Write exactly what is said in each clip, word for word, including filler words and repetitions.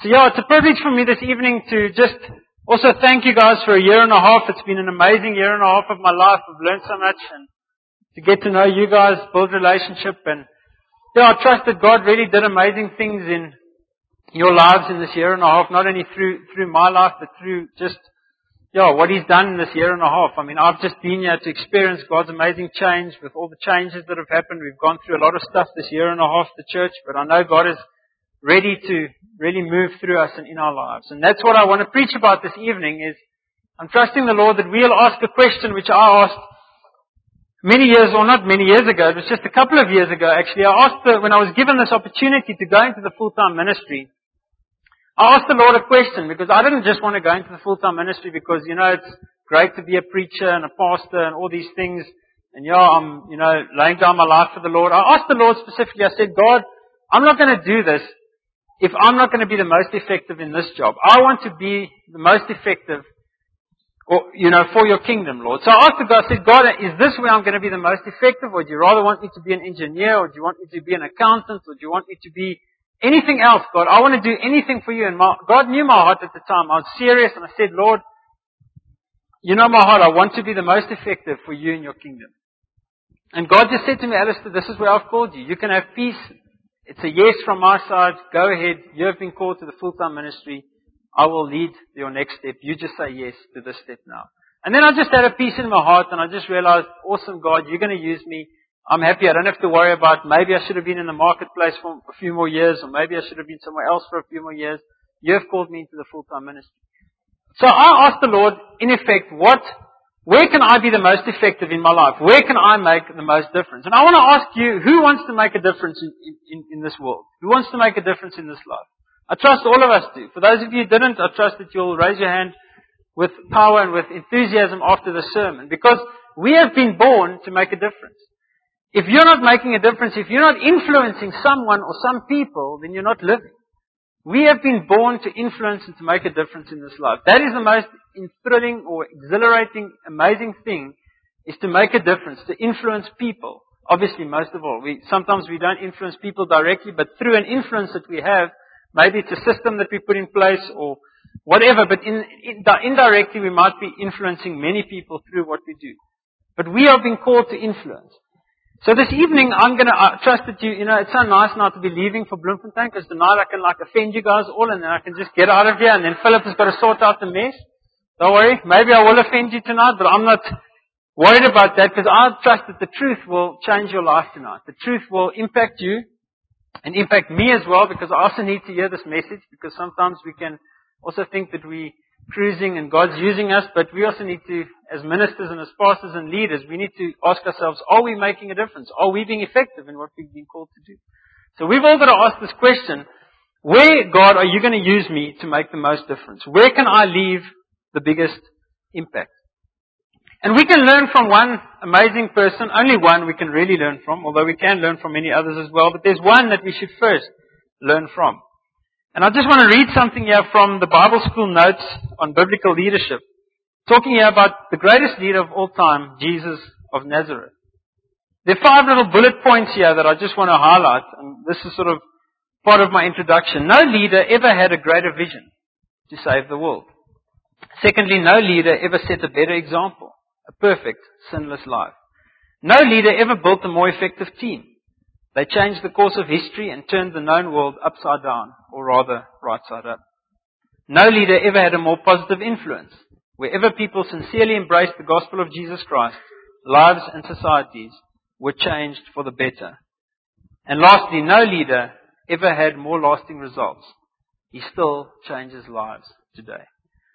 So yeah, it's a privilege for me this evening to just also thank you guys for a year and a half. It's been an amazing year and a half of my life. I've learned so much, and to get to know you guys, build relationship, and yeah, I trust that God really did amazing things in your lives in this year and a half, not only through through my life, but through just yeah, what He's done in this year and a half. I mean, I've just been here to experience God's amazing change with all the changes that have happened. We've gone through a lot of stuff this year and a half, the church, but I know God is ready to really move through us and in our lives. And that's what I want to preach about this evening is I'm trusting the Lord that we'll ask a question which I asked many years, or not many years ago, it was just a couple of years ago actually. I asked, the, when I was given this opportunity to go into the full-time ministry, I asked the Lord a question because I didn't just want to go into the full-time ministry because, you know, it's great to be a preacher and a pastor and all these things. And yeah, I'm, you know, laying down my life for the Lord. I asked the Lord specifically, I said, God, I'm not going to do this if I'm not going to be the most effective in this job. I want to be the most effective, or, you know, for your kingdom, Lord. So I asked God, I said, God, is this where I'm going to be the most effective, or do you rather want me to be an engineer, or do you want me to be an accountant, or do you want me to be anything else, God? I want to do anything for you. And my, God knew my heart at the time. I was serious, and I said, Lord, you know my heart. I want to be the most effective for you and your kingdom. And God just said to me, Alistair, this is where I've called you. You can have peace. It's a yes from my side. Go ahead. You have been called to the full-time ministry. I will lead your next step. You just say yes to this step now. And then I just had a peace in my heart, and I just realized, awesome God, you're going to use me. I'm happy. I don't have to worry about maybe I should have been in the marketplace for a few more years, or maybe I should have been somewhere else for a few more years. You have called me into the full-time ministry. So I asked the Lord, in effect, what, where can I be the most effective in my life? Where can I make the most difference? And I want to ask you, who wants to make a difference in, in, in this world? Who wants to make a difference in this life? I trust all of us do. For those of you who didn't, I trust that you'll raise your hand with power and with enthusiasm after the sermon. Because we have been born to make a difference. If you're not making a difference, if you're not influencing someone or some people, then you're not living. We have been born to influence and to make a difference in this life. That is the most thrilling or exhilarating, amazing thing, is to make a difference, to influence people. Obviously, most of all. We, sometimes we don't influence people directly, but through an influence that we have, maybe it's a system that we put in place or whatever, but in, in, indirectly we might be influencing many people through what we do. But we are being called to influence. So this evening, I'm going to uh, trust that you, you know, it's so nice now to be leaving for Bloemfontein, because tonight I can like offend you guys all, and then I can just get out of here, and then Philip has got to sort out the mess. Don't worry, maybe I will offend you tonight, but I'm not worried about that, because I trust that the truth will change your life tonight. The truth will impact you, and impact me as well, because I also need to hear this message, because sometimes we can also think that we cruising and God's using us, but we also need to, as ministers and as pastors and leaders, we need to ask ourselves, are we making a difference? Are we being effective in what we've been called to do? So we've all got to ask this question, where, God, are you going to use me to make the most difference? Where can I leave the biggest impact? And we can learn from one amazing person, only one we can really learn from, although we can learn from many others as well, but there's one that we should first learn from. And I just want to read something here from the Bible School Notes on Biblical Leadership, talking here about the greatest leader of all time, Jesus of Nazareth. There are five little bullet points here that I just want to highlight, and this is sort of part of my introduction. No leader ever had a greater vision to save the world. Secondly, no leader ever set a better example, a perfect, sinless life. No leader ever built a more effective team. They changed the course of history and turned the known world upside down, or rather, right side up. No leader ever had a more positive influence. Wherever people sincerely embraced the gospel of Jesus Christ, lives and societies were changed for the better. And lastly, no leader ever had more lasting results. He still changes lives today.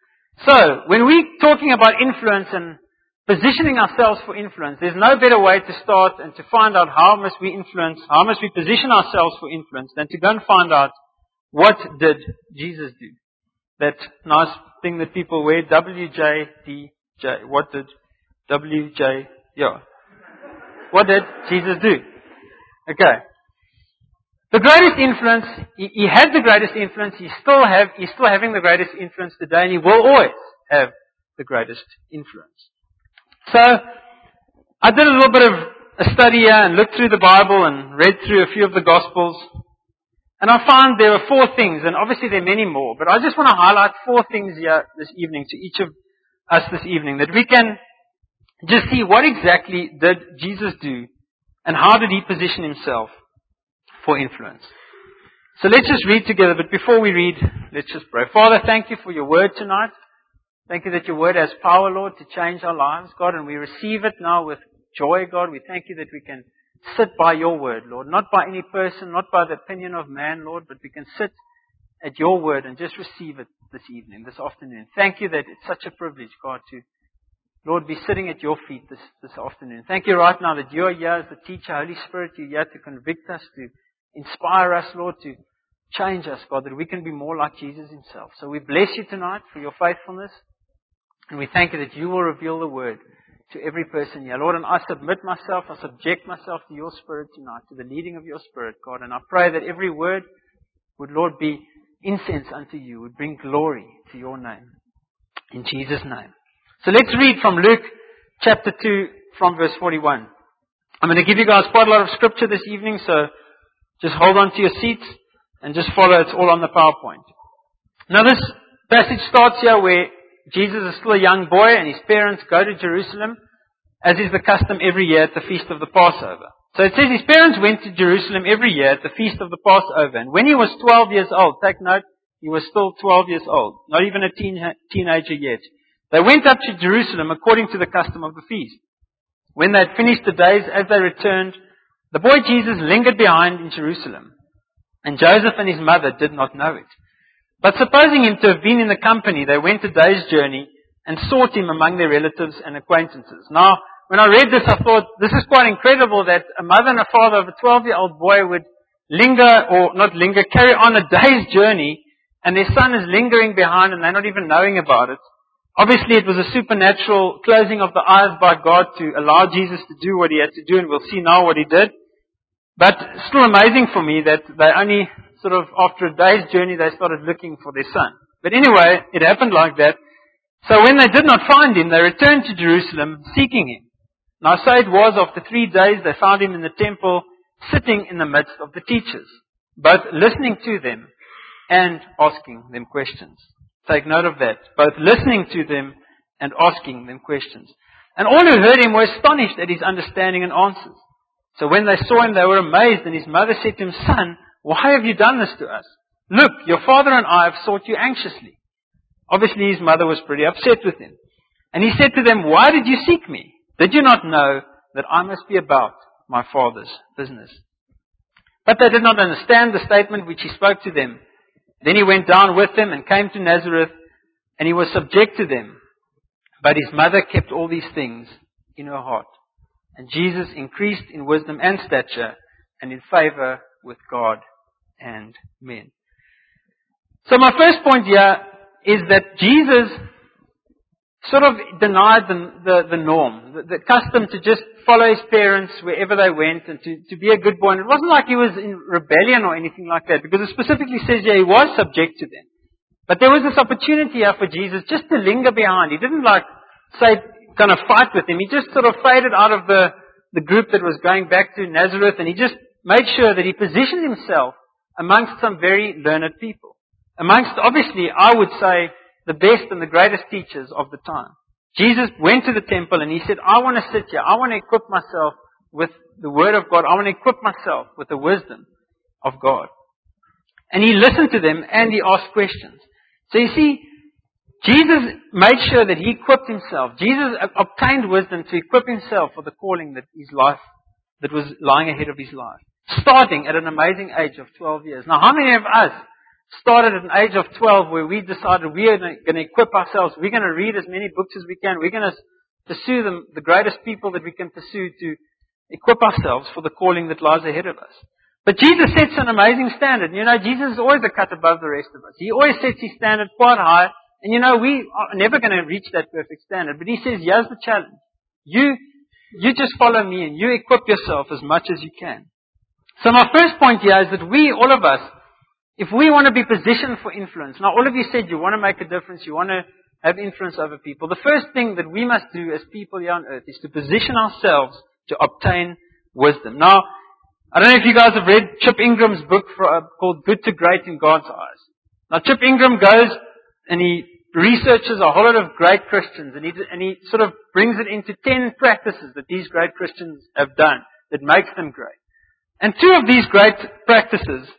So, when we're talking about influence and positioning ourselves for influence, there's no better way to start and to find out how must we influence, how must we position ourselves for influence than to go and find out what did Jesus do. That nice thing that people wear, W J D J. What did W J, yeah. What did Jesus do? Okay. The greatest influence, he, he had the greatest influence, he still have, he's still having the greatest influence today, and he will always have the greatest influence. So, I did a little bit of a study here and looked through the Bible and read through a few of the Gospels. And I found there were four things, and obviously there are many more, but I just want to highlight four things here this evening to each of us this evening, that we can just see what exactly did Jesus do and how did he position himself for influence. So let's just read together, but before we read, let's just pray. Father, thank you for your word tonight. Thank you that your word has power, Lord, to change our lives, God, and we receive it now with joy, God. We thank you that we can sit by your word, Lord, not by any person, not by the opinion of man, Lord, but we can sit at your word and just receive it this evening, this afternoon. Thank you that it's such a privilege, God, to, Lord, be sitting at your feet this, this afternoon. Thank you right now that you are here as the teacher, Holy Spirit. You're here to convict us, to inspire us, Lord, to change us, God, that we can be more like Jesus himself. So we bless you tonight for your faithfulness. And we thank you that you will reveal the word to every person here. Lord, and I submit myself, I subject myself to your Spirit tonight, to the leading of your Spirit, God. And I pray that every word would, Lord, be incense unto you, would bring glory to your name. In Jesus' name. So let's read from Luke chapter two from verse forty-one. I'm going to give you guys quite a lot of scripture this evening, so just hold on to your seats and just follow. It's all on the PowerPoint. Now this passage starts here where Jesus is still a young boy and his parents go to Jerusalem, as is the custom every year at the feast of the Passover. So it says his parents went to Jerusalem every year at the feast of the Passover. And when he was twelve years old, take note, he was still twelve years old, not even a teen, teenager yet. They went up to Jerusalem according to the custom of the feast. When they had finished the days, as they returned, the boy Jesus lingered behind in Jerusalem. And Joseph and his mother did not know it. But supposing him to have been in the company, they went a day's journey and sought him among their relatives and acquaintances. Now, when I read this, I thought, this is quite incredible that a mother and a father of a twelve-year-old boy would linger, or not linger, carry on a day's journey, and their son is lingering behind and they're not even knowing about it. Obviously, it was a supernatural closing of the eyes by God to allow Jesus to do what he had to do, and we'll see now what he did. But still amazing for me that they only sort of, after a day's journey, they started looking for their son. But anyway, it happened like that. So when they did not find him, they returned to Jerusalem seeking him. Now so it was, after three days, they found him in the temple, sitting in the midst of the teachers, both listening to them and asking them questions. Take note of that. Both listening to them and asking them questions. And all who heard him were astonished at his understanding and answers. So when they saw him, they were amazed, and his mother said to him, "Son, why have you done this to us? Look, your father and I have sought you anxiously." Obviously his mother was pretty upset with him. And he said to them, "Why did you seek me? Did you not know that I must be about my father's business?" But they did not understand the statement which he spoke to them. Then he went down with them and came to Nazareth, and he was subject to them. But his mother kept all these things in her heart. And Jesus increased in wisdom and stature and in favor with God and men. So my first point here is that Jesus sort of denied the, the, the norm, the, the custom to just follow his parents wherever they went and to, to be a good boy. And it wasn't like he was in rebellion or anything like that, because it specifically says yeah, he was subject to them. But there was this opportunity here for Jesus just to linger behind. He didn't like, say, kind of fight with him. He just sort of faded out of the, the group that was going back to Nazareth, and he just made sure that he positioned himself amongst some very learned people. Amongst, obviously, I would say, the best and the greatest teachers of the time. Jesus went to the temple and he said, I want to sit here. I want to equip myself with the Word of God. I want to equip myself with the wisdom of God. And he listened to them and he asked questions. So you see, Jesus made sure that he equipped himself. Jesus obtained wisdom to equip himself for the calling that his life, that was lying ahead of his life. Starting at an amazing age of twelve years. Now how many of us started at an age of twelve where we decided we are going to equip ourselves, we're going to read as many books as we can, we're going to pursue the, the greatest people that we can pursue to equip ourselves for the calling that lies ahead of us. But Jesus sets an amazing standard. You know, Jesus is always a cut above the rest of us. He always sets his standard quite high. And you know, we are never going to reach that perfect standard. But he says, here's the challenge. You, you just follow me and you equip yourself as much as you can. So my first point here is that we, all of us, if we want to be positioned for influence, now all of you said you want to make a difference, you want to have influence over people. The first thing that we must do as people here on earth is to position ourselves to obtain wisdom. Now, I don't know if you guys have read Chip Ingram's book for, uh, called Good to Great in God's Eyes. Now Chip Ingram goes and he researches a whole lot of great Christians and he, and he sort of brings it into ten practices that these great Christians have done that makes them great. And two of these great practices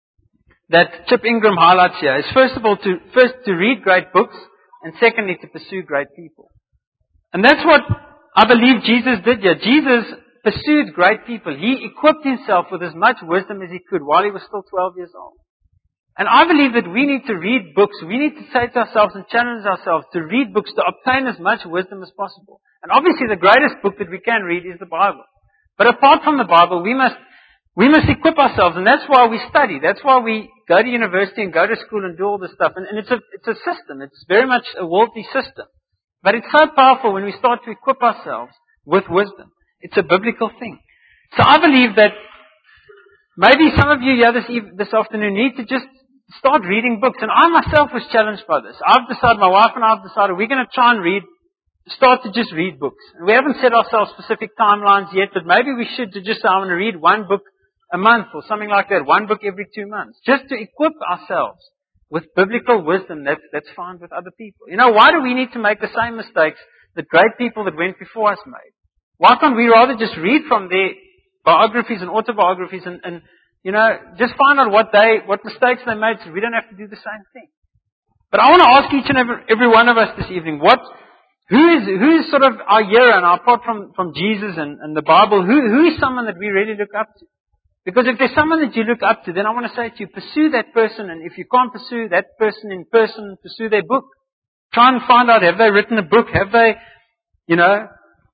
that Chip Ingram highlights here is first of all to, first to read great books and secondly to pursue great people. And that's what I believe Jesus did here. Jesus pursued great people. He equipped himself with as much wisdom as he could while he was still twelve years old. And I believe that we need to read books. We need to say to ourselves and challenge ourselves to read books to obtain as much wisdom as possible. And obviously the greatest book that we can read is the Bible. But apart from the Bible, we must we must equip ourselves, and that's why we study. That's why we go to university and go to school and do all this stuff. And, and it's a it's a system. It's very much a worldly system. But it's so powerful when we start to equip ourselves with wisdom. It's a biblical thing. So I believe that maybe some of you here this, eve- this afternoon need to just start reading books. And I myself was challenged by this. I've decided, my wife and I have decided, we're going to try and read, start to just read books. And we haven't set ourselves specific timelines yet, but maybe we should to just, I want to read one book a month or something like that, one book every two months, just to equip ourselves with biblical wisdom that's, that's found with other people. You know, why do we need to make the same mistakes that great people that went before us made? Why can't we rather just read from their biographies and autobiographies and, and you know, just find out what they, what mistakes they made so we don't have to do the same thing. But I want to ask each and every, every one of us this evening, what, who is, who is sort of our hero, and apart from, from Jesus and, and the Bible, who, who is someone that we really look up to? Because if there's someone that you look up to, then I want to say to you, pursue that person, and if you can't pursue that person in person, pursue their book. Try and find out, have they written a book? Have they, you know,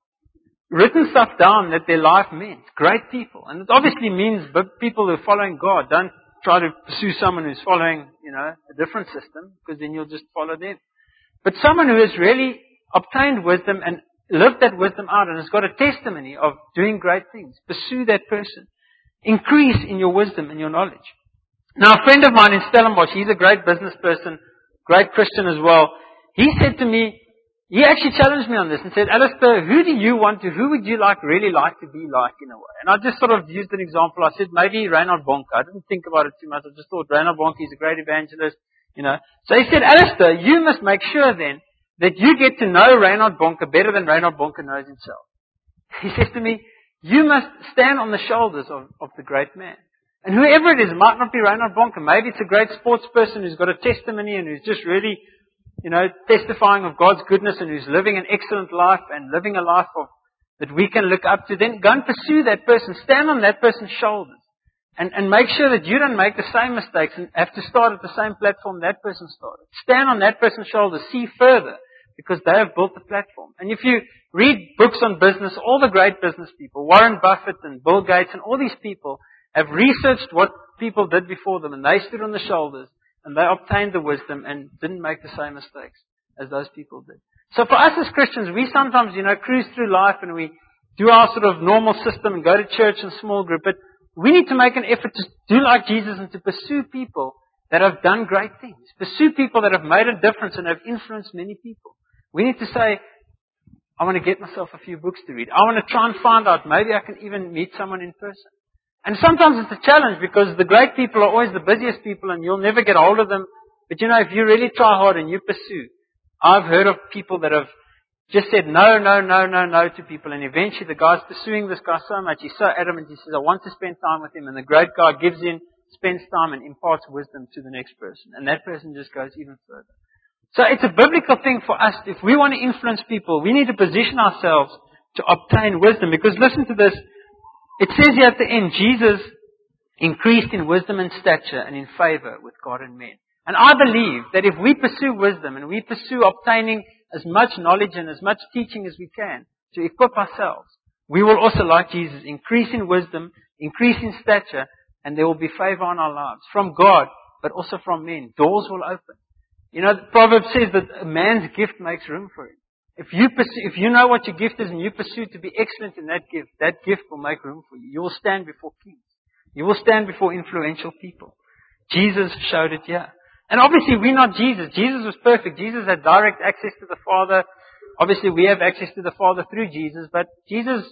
written stuff down that their life meant? Great people. And it obviously means people who are following God. Don't try to pursue someone who's following, you know, a different system, because then you'll just follow them. But someone who has really obtained wisdom and lived that wisdom out and has got a testimony of doing great things. Pursue that person. Increase in your wisdom and your knowledge. Now, a friend of mine in Stellenbosch, he's a great business person, great Christian as well. He said to me, he actually challenged me on this and said, Alistair, who do you want to, who would you like, really like to be like in a way? And I just sort of used an example. I said, maybe Reinhard Bonke. I didn't think about it too much. I just thought Reinhard Bonke is a great evangelist, you know. So he said, Alistair, you must make sure then that you get to know Reinhard Bonke better than Reinhard Bonke knows himself. He says to me, you must stand on the shoulders of, of the great man. And whoever it is, it might not be Reinhard Bonke. Maybe it's a great sports person who's got a testimony and who's just really, you know, testifying of God's goodness and who's living an excellent life and living a life of that we can look up to. Then go and pursue that person. Stand on that person's shoulders. And, and make sure that you don't make the same mistakes and have to start at the same platform that person started. Stand on that person's shoulders. See further. Because they have built the platform. And if you read books on business, all the great business people, Warren Buffett and Bill Gates and all these people have researched what people did before them, and they stood on the shoulders and they obtained the wisdom and didn't make the same mistakes as those people did. So for us as Christians, we sometimes, you know, cruise through life and we do our sort of normal system and go to church in small group, but we need to make an effort to do like Jesus and to pursue people that have done great things. Pursue people that have made a difference and have influenced many people. We need to say, I want to get myself a few books to read. I want to try and find out, maybe I can even meet someone in person. And sometimes it's a challenge because the great people are always the busiest people and you'll never get hold of them. But you know, if you really try hard and you pursue, I've heard of people that have just said no, no, no, no, no to people. And eventually the guy's pursuing this guy so much. He's so adamant. He says, I want to spend time with him. And the great guy gives in, spends time and imparts wisdom to the next person. And that person just goes even further. So it's a biblical thing for us. If we want to influence people, we need to position ourselves to obtain wisdom. Because listen to this. It says here at the end, Jesus increased in wisdom and stature and in favor with God and men. And I believe that if we pursue wisdom and we pursue obtaining as much knowledge and as much teaching as we can to equip ourselves, we will also, like Jesus, increase in wisdom, increase in stature, and there will be favor on our lives from God, but also from men. Doors will open. You know, the proverb says that a man's gift makes room for him. If you pursue, if you know what your gift is and you pursue to be excellent in that gift, that gift will make room for you. You will stand before kings. You will stand before influential people. Jesus showed it here. And obviously we're not Jesus. Jesus was perfect. Jesus had direct access to the Father. Obviously we have access to the Father through Jesus, but Jesus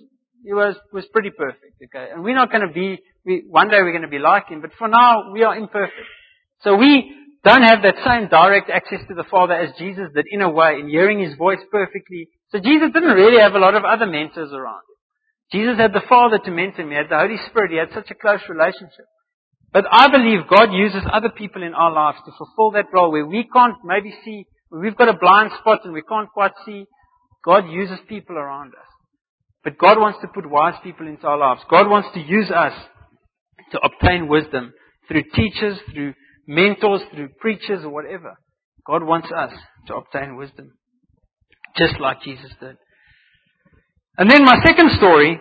he was, was pretty perfect, okay? And we're not going to be, we, one day we're going to be like him, but for now, we are imperfect. So we don't have that same direct access to the Father as Jesus did, in a way, in hearing His voice perfectly. So Jesus didn't really have a lot of other mentors around him. Jesus had the Father to mentor him. He had the Holy Spirit. He had such a close relationship. But I believe God uses other people in our lives to fulfill that role where we can't maybe see, where we've got a blind spot and we can't quite see. God uses people around us. But God wants to put wise people into our lives. God wants to use us to obtain wisdom through teachers, through mentors, through preachers or whatever. God wants us to obtain wisdom. Just like Jesus did. And then my second story,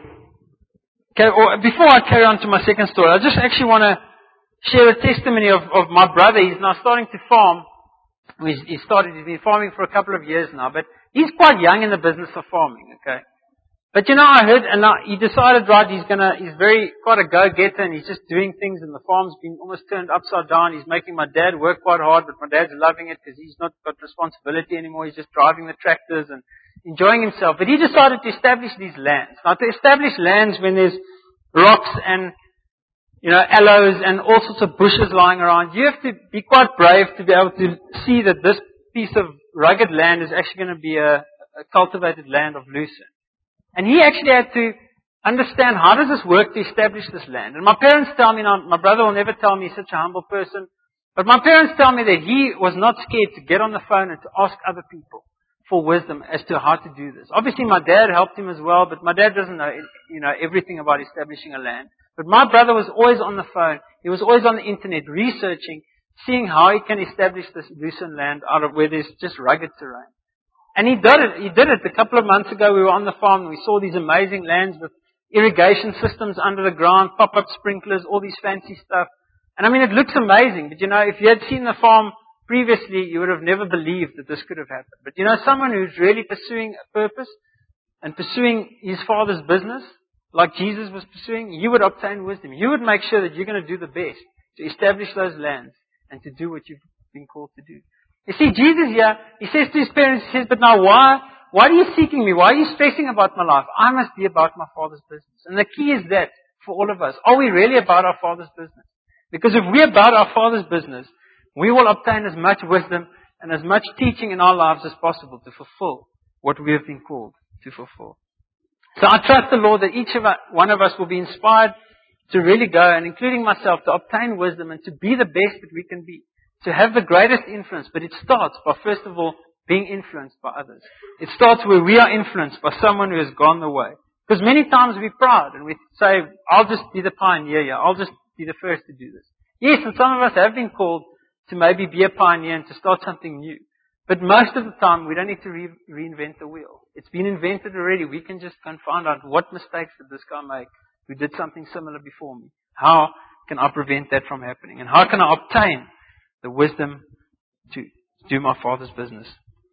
okay, or before I carry on to my second story, I just actually want to share a testimony of, of my brother. He's now starting to farm. He's, he started, he's been farming for a couple of years now, but he's quite young in the business of farming, okay. But you know, I heard, and I, he decided, right, he's gonna, he's very, quite a go-getter, and he's just doing things, and the farm's been almost turned upside down. He's making my dad work quite hard, but my dad's loving it because he's not got responsibility anymore. He's just driving the tractors and enjoying himself. But he decided to establish these lands. Now, to establish lands when there's rocks and, you know, aloes and all sorts of bushes lying around, you have to be quite brave to be able to see that this piece of rugged land is actually going to be a, a cultivated land of lucerne. And he actually had to understand, how does this work to establish this land? And my parents tell me, now, my brother will never tell me he's such a humble person, but my parents tell me that he was not scared to get on the phone and to ask other people for wisdom as to how to do this. Obviously my dad helped him as well, but my dad doesn't know, you know, everything about establishing a land. But my brother was always on the phone. He was always on the internet researching, seeing how he can establish this lucerne land out of where there's just rugged terrain. And he did it. He did it. A couple of months ago we were on the farm and we saw these amazing lands with irrigation systems under the ground, pop-up sprinklers, all these fancy stuff. And I mean, it looks amazing. But you know, if you had seen the farm previously, you would have never believed that this could have happened. But you know, someone who's really pursuing a purpose and pursuing his Father's business, like Jesus was pursuing, you would obtain wisdom. You would make sure that you're going to do the best to establish those lands and to do what you've been called to do. You see, Jesus here, he says to his parents, he says, but now why, why are you seeking me? Why are you stressing about my life? I must be about my Father's business. And the key is that for all of us. Are we really about our Father's business? Because if we're about our Father's business, we will obtain as much wisdom and as much teaching in our lives as possible to fulfill what we have been called to fulfill. So I trust the Lord that each of us, one of us will be inspired to really go, and including myself, to obtain wisdom and to be the best that we can be. To have the greatest influence, but it starts by, first of all, being influenced by others. It starts where we are influenced by someone who has gone the way. Because many times we're proud and we say, I'll just be the pioneer here. I'll just be the first to do this. Yes, and some of us have been called to maybe be a pioneer and to start something new. But most of the time, we don't need to re- reinvent the wheel. It's been invented already. We can just go and find out, what mistakes did this guy make who did something similar before me? How can I prevent that from happening? And how can I obtain the wisdom to do my Father's business?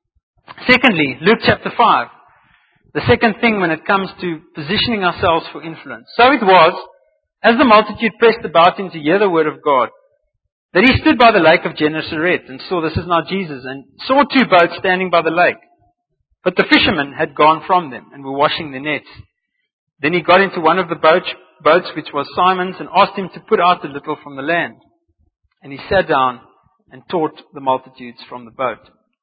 Secondly, Luke chapter five. The second thing when it comes to positioning ourselves for influence. So it was, as the multitude pressed about him to hear the word of God, that he stood by the lake of Gennesaret and saw, this is now Jesus, and saw two boats standing by the lake. But the fishermen had gone from them and were washing their nets. Then he got into one of the boats, boats which was Simon's, and asked him to put out a little from the land. And he sat down and taught the multitudes from the boat.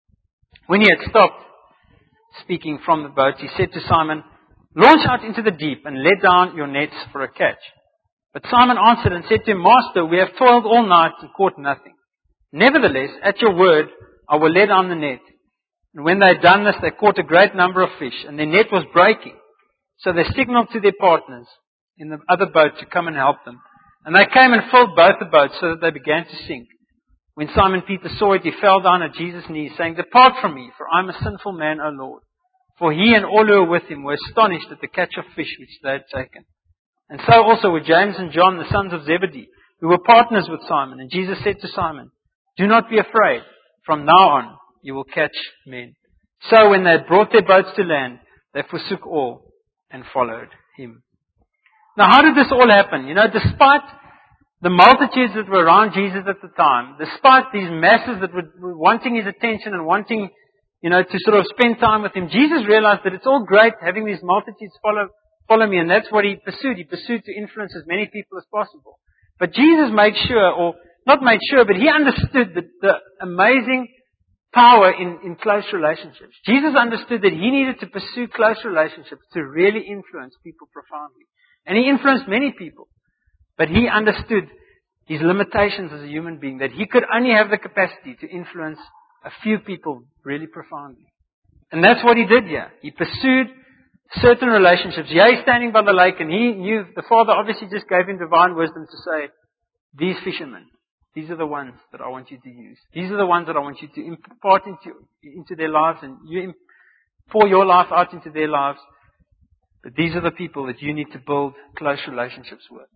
When he had stopped speaking from the boat, he said to Simon, launch out into the deep and let down your nets for a catch. But Simon answered and said to him, Master, we have toiled all night and caught nothing. Nevertheless, at your word, I will let down the net. And when they had done this, they caught a great number of fish, and their net was breaking. So they signaled to their partners in the other boat to come and help them. And they came and filled both the boats so that they began to sink. When Simon Peter saw it, he fell down at Jesus' knees, saying, Depart from me, for I am a sinful man, O Lord. For he and all who were with him were astonished at the catch of fish which they had taken. And so also were James and John, the sons of Zebedee, who were partners with Simon. And Jesus said to Simon, Do not be afraid. From now on, you will catch men. So when they had brought their boats to land, they forsook all and followed him. Now, how did this all happen? You know, despite the multitudes that were around Jesus at the time, despite these masses that were, were wanting his attention and wanting, you know, to sort of spend time with him, Jesus realized that it's all great having these multitudes follow, follow me. And that's what he pursued. He pursued to influence as many people as possible. But Jesus made sure, or not made sure, but he understood the, the amazing power in, in close relationships. Jesus understood that he needed to pursue close relationships to really influence people profoundly. And he influenced many people. But he understood his limitations as a human being, that he could only have the capacity to influence a few people really profoundly. And that's what he did here. He pursued certain relationships. Yeah, he's standing by the lake, and he knew, the Father obviously just gave him divine wisdom to say, these fishermen, these are the ones that I want you to use. These are the ones that I want you to impart into, into their lives, and you pour your life out into their lives. But these are the people that you need to build close relationships with.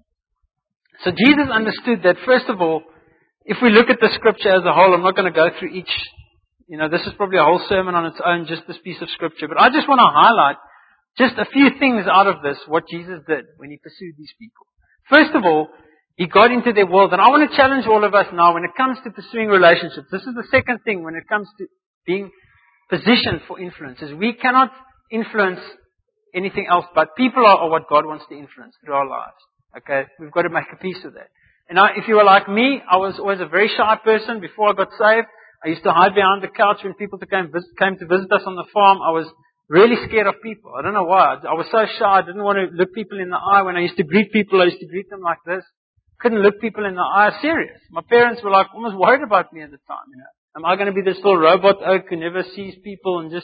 So Jesus understood that, first of all, if we look at the scripture as a whole, I'm not going to go through each, you know, this is probably a whole sermon on its own, just this piece of scripture. But I just want to highlight just a few things out of this, what Jesus did when he pursued these people. First of all, he got into their world. And I want to challenge all of us now when it comes to pursuing relationships. This is the second thing when it comes to being positioned for influence, is we cannot influence anything else, but people are, are what God wants to influence through our lives. Okay? We've got to make a peace of that. And I, if you were like me, I was always a very shy person before I got saved. I used to hide behind the couch when people came, visit, came to visit us on the farm. I was really scared of people. I don't know why. I was so shy. I didn't want to look people in the eye. When I used to greet people, I used to greet them like this. Couldn't look people in the eye. Serious. My parents were like almost worried about me at the time. You know, am I going to be this little robot oak who never sees people and just?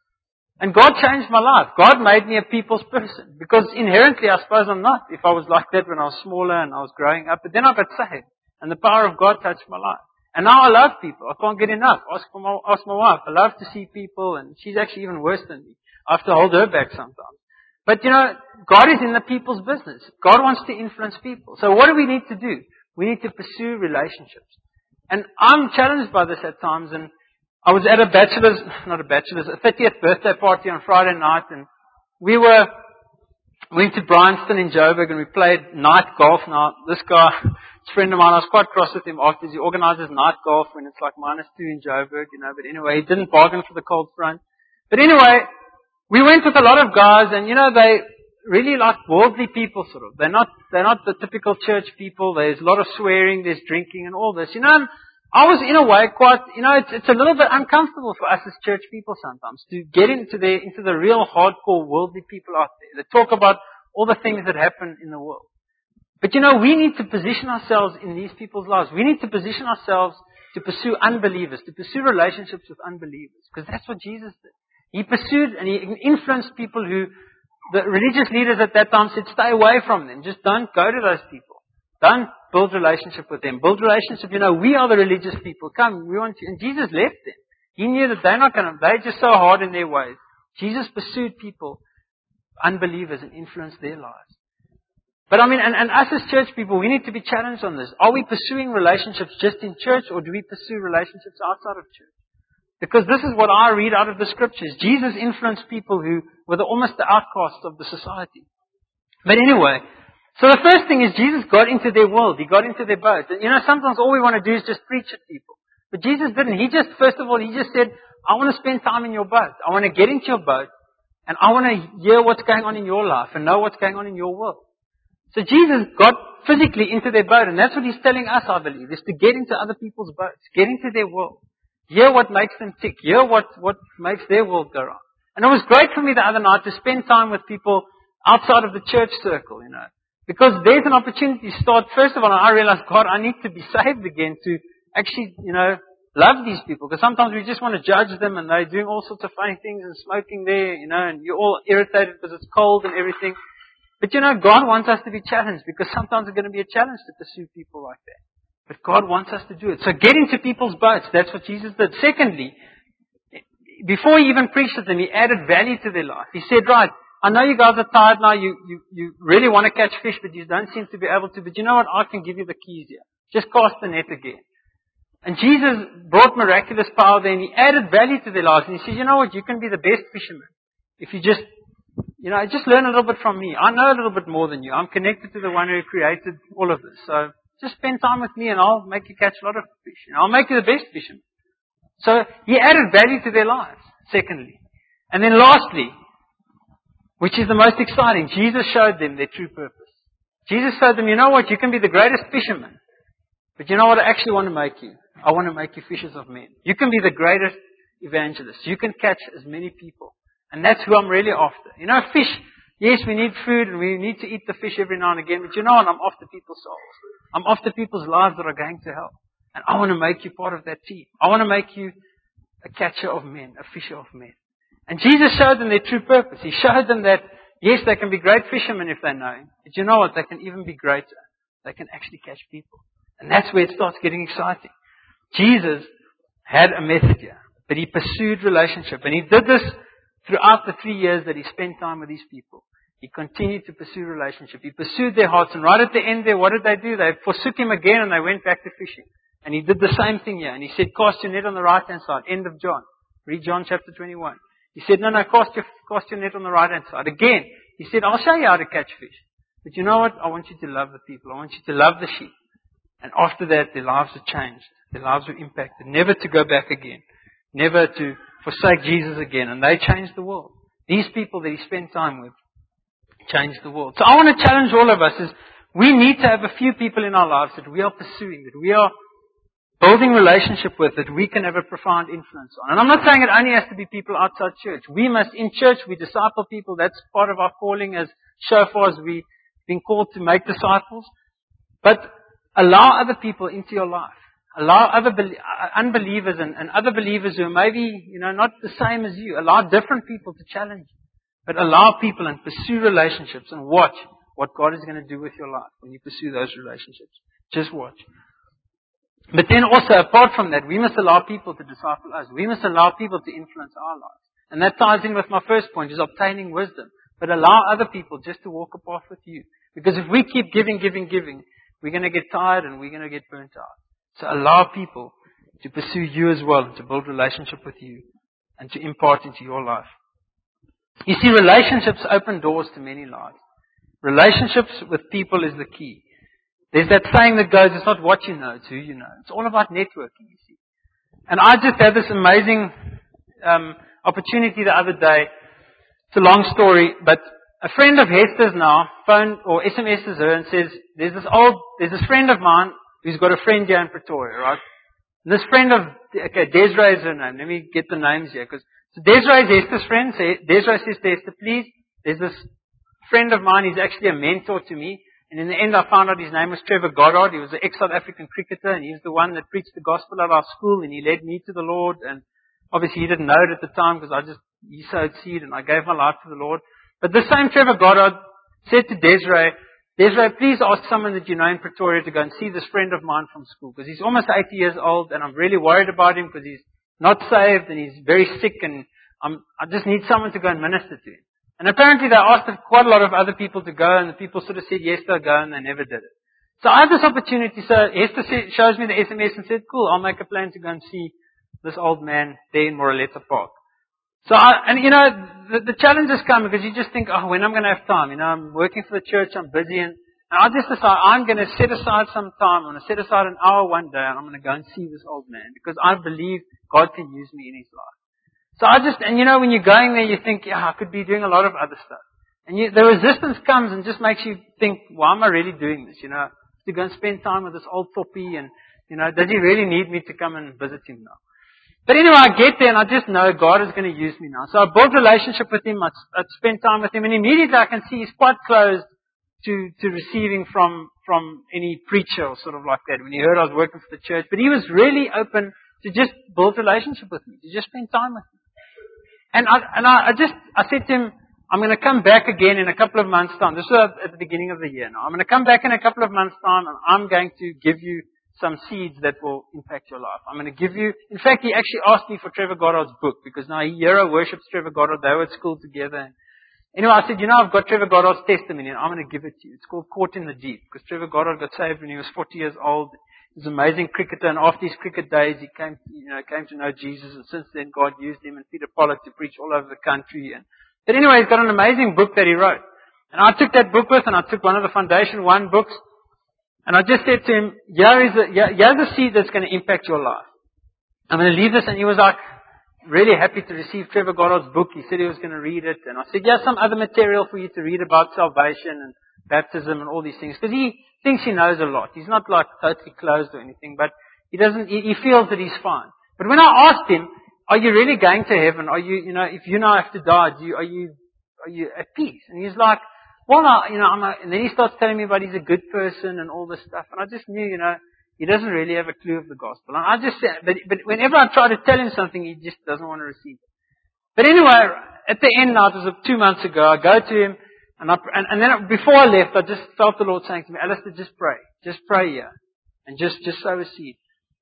And God changed my life. God made me a people's person, because inherently, I suppose I'm not. If I was like that when I was smaller and I was growing up, but then I got saved, and the power of God touched my life. And now I love people. I can't get enough. Ask my, ask my wife. I love to see people, and she's actually even worse than me. I have to hold her back sometimes. But you know, God is in the people's business. God wants to influence people. So what do we need to do? We need to pursue relationships. And I'm challenged by this at times. And I was at a bachelor's, not a bachelor's, a thirtieth birthday party on Friday night, and we were, went to Bryanston in Joburg, and we played night golf. Now, this guy, this friend of mine, I was quite cross with him afterwards. He organizes night golf when it's like minus two in Joburg, you know, but anyway, he didn't bargain for the cold front. But anyway, we went with a lot of guys, and you know, they really like worldly people, sort of. They're not, they're not the typical church people. There's a lot of swearing, there's drinking and all this. You know, I was in a way quite, you know, it's, it's a little bit uncomfortable for us as church people sometimes to get into the, into the real hardcore worldly people out there that talk about all the things that happen in the world. But you know, we need to position ourselves in these people's lives. We need to position ourselves to pursue unbelievers, to pursue relationships with unbelievers, because that's what Jesus did. He pursued and he influenced people who, the religious leaders at that time said, stay away from them. Just don't go to those people. Don't build relationship with them. Build relationship. You know, we are the religious people. Come, we want you. And Jesus left them. He knew that they're not going to, they're just so hard in their ways. Jesus pursued people, unbelievers, and influenced their lives. But I mean, and, and us as church people, we need to be challenged on this. Are we pursuing relationships just in church, or do we pursue relationships outside of church? Because this is what I read out of the scriptures. Jesus influenced people who were the, almost the outcasts of the society. But anyway, so the first thing is Jesus got into their world. He got into their boat. You know, sometimes all we want to do is just preach at people. But Jesus didn't. He just, first of all, he just said, I want to spend time in your boat. I want to get into your boat. And I want to hear what's going on in your life and know what's going on in your world. So Jesus got physically into their boat. And that's what he's telling us, I believe, is to get into other people's boats. Get into their world. Hear what makes them tick. Hear what, what makes their world go round. And it was great for me the other night to spend time with people outside of the church circle, you know. Because there's an opportunity to start, first of all, and I realized, God, I need to be saved again to actually, you know, love these people. Because sometimes we just want to judge them and they're doing all sorts of funny things and smoking there, you know, and you're all irritated because it's cold and everything. But you know, God wants us to be challenged, because sometimes it's going to be a challenge to pursue people like that. But God wants us to do it. So get into people's boats. That's what Jesus did. Secondly, before he even preached to them, he added value to their life. He said, right, I know you guys are tired now. You, you, you really want to catch fish, but you don't seem to be able to. But you know what? I can give you the keys here. Just cast the net again. And Jesus brought miraculous power there, and he added value to their lives. And he said, you know what? You can be the best fisherman if you just, you know, just learn a little bit from me. I know a little bit more than you. I'm connected to the one who created all of this. So just spend time with me and I'll make you catch a lot of fish. And I'll make you the best fisherman. So he added value to their lives, secondly. And then lastly, which is the most exciting. Jesus showed them their true purpose. Jesus showed them, you know what, you can be the greatest fisherman, but you know what, I actually want to make you. I want to make you fishers of men. You can be the greatest evangelist. You can catch as many people. And that's who I'm really after. You know, fish, yes, we need food and we need to eat the fish every now and again, but you know what, I'm after people's souls. I'm after people's lives that are going to hell. And I want to make you part of that team. I want to make you a catcher of men, a fisher of men. And Jesus showed them their true purpose. He showed them that, yes, they can be great fishermen if they know Him. But you know what? They can even be greater. They can actually catch people. And that's where it starts getting exciting. Jesus had a method here, but He pursued relationship. And He did this throughout the three years that He spent time with these people. He continued to pursue relationship. He pursued their hearts. And right at the end there, what did they do? They forsook Him again and they went back to fishing. And He did the same thing here. And He said, cast your net on the right-hand side. End of John. Read John chapter twenty-one. He said, no, no, cast your, cast your net on the right-hand side. Again, He said, I'll show you how to catch fish. But you know what? I want you to love the people. I want you to love the sheep. And after that, their lives were changed. Their lives were impacted. Never to go back again. Never to forsake Jesus again. And they changed the world. These people that He spent time with changed the world. So I want to challenge all of us is we need to have a few people in our lives that we are pursuing, that we are building relationship with, that we can have a profound influence on. And I'm not saying it only has to be people outside church. We must, in church, we disciple people. That's part of our calling as shofars. We've been called to make disciples. But allow other people into your life. Allow other be- unbelievers and, and other believers who are maybe, you know, not the same as you. Allow different people to challenge you. But allow people and pursue relationships and watch what God is going to do with your life when you pursue those relationships. Just watch. But then also, apart from that, we must allow people to disciple us. We must allow people to influence our lives. And that ties in with my first point, is obtaining wisdom. But allow other people just to walk a path with you. Because if we keep giving, giving, giving, we're going to get tired and we're going to get burnt out. So allow people to pursue you as well, and to build relationship with you, and to impart into your life. You see, relationships open doors to many lives. Relationships with people is the key. There's that saying that goes, it's not what you know, it's who you know. It's all about networking, you see. And I just had this amazing um, opportunity the other day. It's a long story, but a friend of Hester's now phoned or S M Ses her and says, there's this old, there's this friend of mine who's got a friend here in Pretoria, right? And this friend of, okay, Desiree is her name. Let me get the names here. Cause, so Desiree is Hester's friend. So Desiree says to Hester, please, there's this friend of mine, he's actually a mentor to me. And in the end, I found out his name was Trevor Goddard. He was an ex-South African cricketer, and he was the one that preached the gospel at our school, and he led me to the Lord. And obviously, he didn't know it at the time because I just, he sowed seed, and I gave my life to the Lord. But the same Trevor Goddard said to Desiree, Desiree, please ask someone that you know in Pretoria to go and see this friend of mine from school, because he's almost eighty years old, and I'm really worried about him because he's not saved, and he's very sick, and I'm, I just need someone to go and minister to him. And apparently they asked quite a lot of other people to go, and the people sort of said, yes, they'll go, and they never did it. So I had this opportunity, so Hester said, shows me the S M S and said, cool, I'll make a plan to go and see this old man there in Moraletta Park. So I, and you know, the, the challenges come because you just think, oh, when I'm going to have time? You know, I'm working for the church, I'm busy, and, and I just decide I'm going to set aside some time, I'm going to set aside an hour one day, and I'm going to go and see this old man, because I believe God can use me in his life. So I just, and you know, when you're going there, you think, yeah, I could be doing a lot of other stuff. And you, the resistance comes and just makes you think, why am I really doing this? You know, to go and spend time with this old toppy, and, you know, does he really need me to come and visit him now? But anyway, I get there and I just know God is going to use me now. So I built a relationship with him, I, I spent time with him, and immediately I can see he's quite closed to, to receiving from, from any preacher or sort of like that when he heard I was working for the church. But he was really open to just build a relationship with me, to just spend time with me. And I, and I, I just, I said to him, I'm going to come back again in a couple of months' time. This was at the beginning of the year now. I'm going to come back in a couple of months' time, and I'm going to give you some seeds that will impact your life. I'm going to give you, in fact, he actually asked me for Trevor Goddard's book, because now Hero worships Trevor Goddard. They were at school together. And anyway, I said, you know, I've got Trevor Goddard's testimony, and I'm going to give it to you. It's called Caught in the Deep, because Trevor Goddard got saved when he was forty years old. He was an amazing cricketer, and after his cricket days, he came, you know, came to know Jesus, and since then God used him and Peter Pollock to preach all over the country. And but anyway, he's got an amazing book that he wrote. And I took that book with, and I took one of the Foundation One books, and I just said to him, here is the, here, here's the seed that's going to impact your life. I'm going to leave this, and he was like, really happy to receive Trevor Goddard's book. He said he was going to read it. And I said, yeah, some other material for you to read about salvation and baptism and all these things. Because he thinks he knows a lot. He's not like totally closed or anything, but he doesn't, he, he feels that he's fine. But when I asked him, are you really going to heaven? Are you, you know, if you now have to die, do you, are you, are you at peace? And he's like, well, no, you know, I'm a, and then he starts telling me about he's a good person and all this stuff. And I just knew, you know, he doesn't really have a clue of the gospel. And I just said, but, but whenever I try to tell him something, he just doesn't want to receive it. But anyway, at the end now, it was two months ago, I go to him, and I, and, and then before I left, I just felt the Lord saying to me, Alistair, just pray. Just pray here. And just, just sow a seed.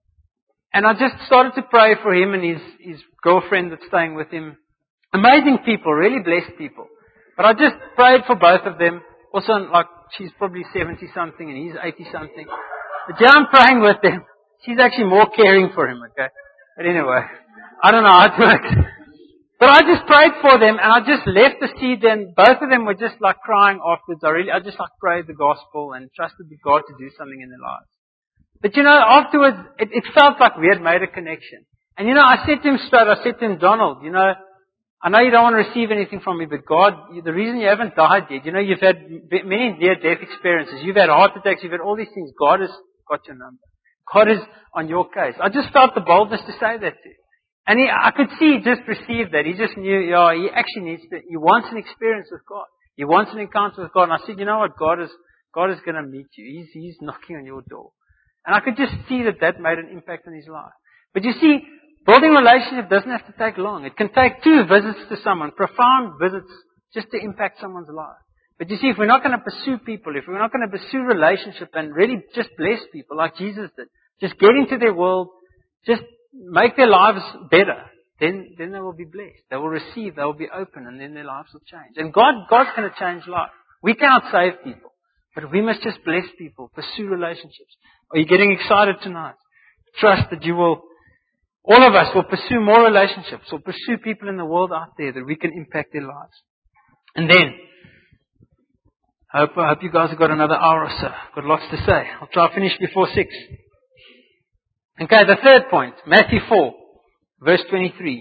And I just started to pray for him and his, his girlfriend that's staying with him. Amazing people, really blessed people. But I just prayed for both of them. Also, like, she's probably seventy something and he's eighty something. But yeah, I'm praying with them. She's actually more caring for him, okay? But anyway, I don't know how it works. But I just prayed for them and I just left the seed and both of them were just like crying afterwards. I really, I just like prayed the gospel and trusted God to do something in their lives. But you know, afterwards, it, it felt like we had made a connection. And you know, I said to him straight, I said to him, Donald, you know, I know you don't want to receive anything from me, but God, you, the reason you haven't died yet, you know, you've had many near-death experiences. You've had heart attacks, you've had all these things. God has got your number. God is on your case. I just felt the boldness to say that to him. And he, I could see he just received that. He just knew, yeah, he actually needs to, he wants an experience with God. He wants an encounter with God. And I said, you know what, God is, God is going to meet you. He's, he's knocking on your door. And I could just see that that made an impact on his life. But you see, building a relationship doesn't have to take long. It can take two visits to someone, profound visits, just to impact someone's life. But you see, if we're not going to pursue people, if we're not going to pursue relationship and really just bless people like Jesus did, just get into their world, just make their lives better, then, then they will be blessed. They will receive, they will be open, and then their lives will change. And God, God's going to change life. We cannot save people, but we must just bless people, pursue relationships. Are you getting excited tonight? Trust that you will, all of us will pursue more relationships, will pursue people in the world out there that we can impact their lives. And then, I hope, I hope you guys have got another hour or so. Got lots to say. I'll try to finish before six. Okay, the third point, Matthew four, verse twenty-three.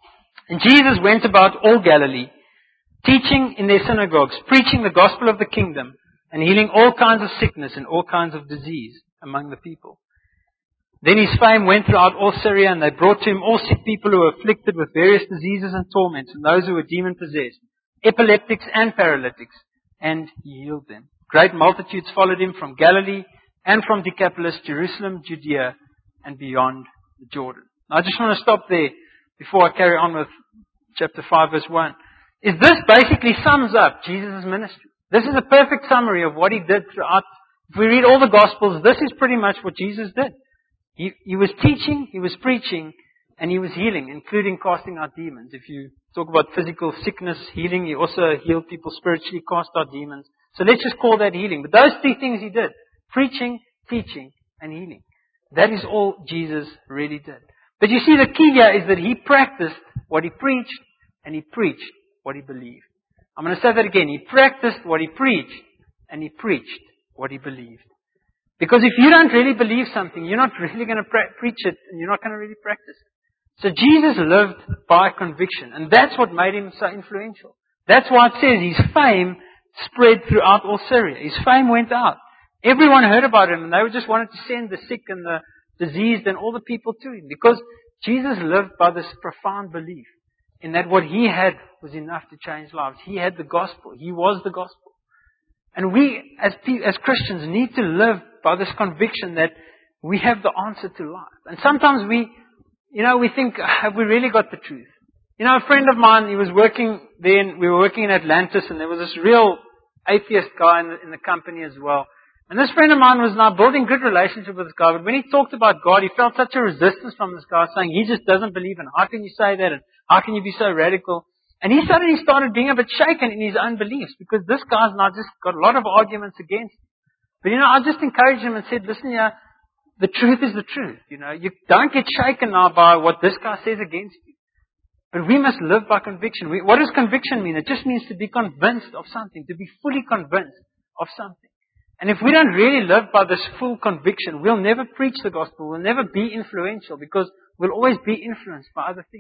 And Jesus went about all Galilee, teaching in their synagogues, preaching the gospel of the kingdom, and healing all kinds of sickness and all kinds of disease among the people. Then his fame went throughout all Syria, and they brought to him all sick people who were afflicted with various diseases and torments, and those who were demon-possessed, epileptics and paralytics, and he healed them. Great multitudes followed him from Galilee and from Decapolis, Jerusalem, Judea, and beyond the Jordan. Now, I just want to stop there before I carry on with chapter five, verse one. Is this basically sums up Jesus' ministry? This is a perfect summary of what he did throughout. If we read all the Gospels, this is pretty much what Jesus did. He, he was teaching, he was preaching, and he was healing, including casting out demons. If you talk about physical sickness, healing, he also healed people spiritually, cast out demons. So let's just call that healing. But those three things he did: preaching, teaching, and healing. That is all Jesus really did. But you see, the key here is that he practiced what he preached, and he preached what he believed. I'm going to say that again. He practiced what he preached, and he preached what he believed. Because if you don't really believe something, you're not really going to pre- preach it, and you're not going to really practice it. So Jesus lived by conviction, and that's what made him so influential. That's why it says his fame spread throughout all Syria. His fame went out. Everyone heard about him, and they just wanted to send the sick and the diseased and all the people to him, because Jesus lived by this profound belief in that what he had was enough to change lives. He had the gospel. He was the gospel. And we, as as Christians, need to live by this conviction that we have the answer to life. And sometimes we, you know, we think, have we really got the truth? You know, a friend of mine, he was working then, we were working in Atlantis, and there was this real atheist guy in the, in the company as well. And this friend of mine was now building good relationship with this guy, but when he talked about God, he felt such a resistance from this guy, saying he just doesn't believe in it. How can you say that? And how can you be so radical? And he suddenly started being a bit shaken in his own beliefs, because this guy's now just got a lot of arguments against him. But you know, I just encouraged him and said, listen here, the truth is the truth. You know, you don't get shaken now by what this guy says against you. But we must live by conviction. We, what does conviction mean? It just means to be convinced of something, to be fully convinced of something. And if we don't really live by this full conviction, we'll never preach the gospel. We'll never be influential, because we'll always be influenced by other things.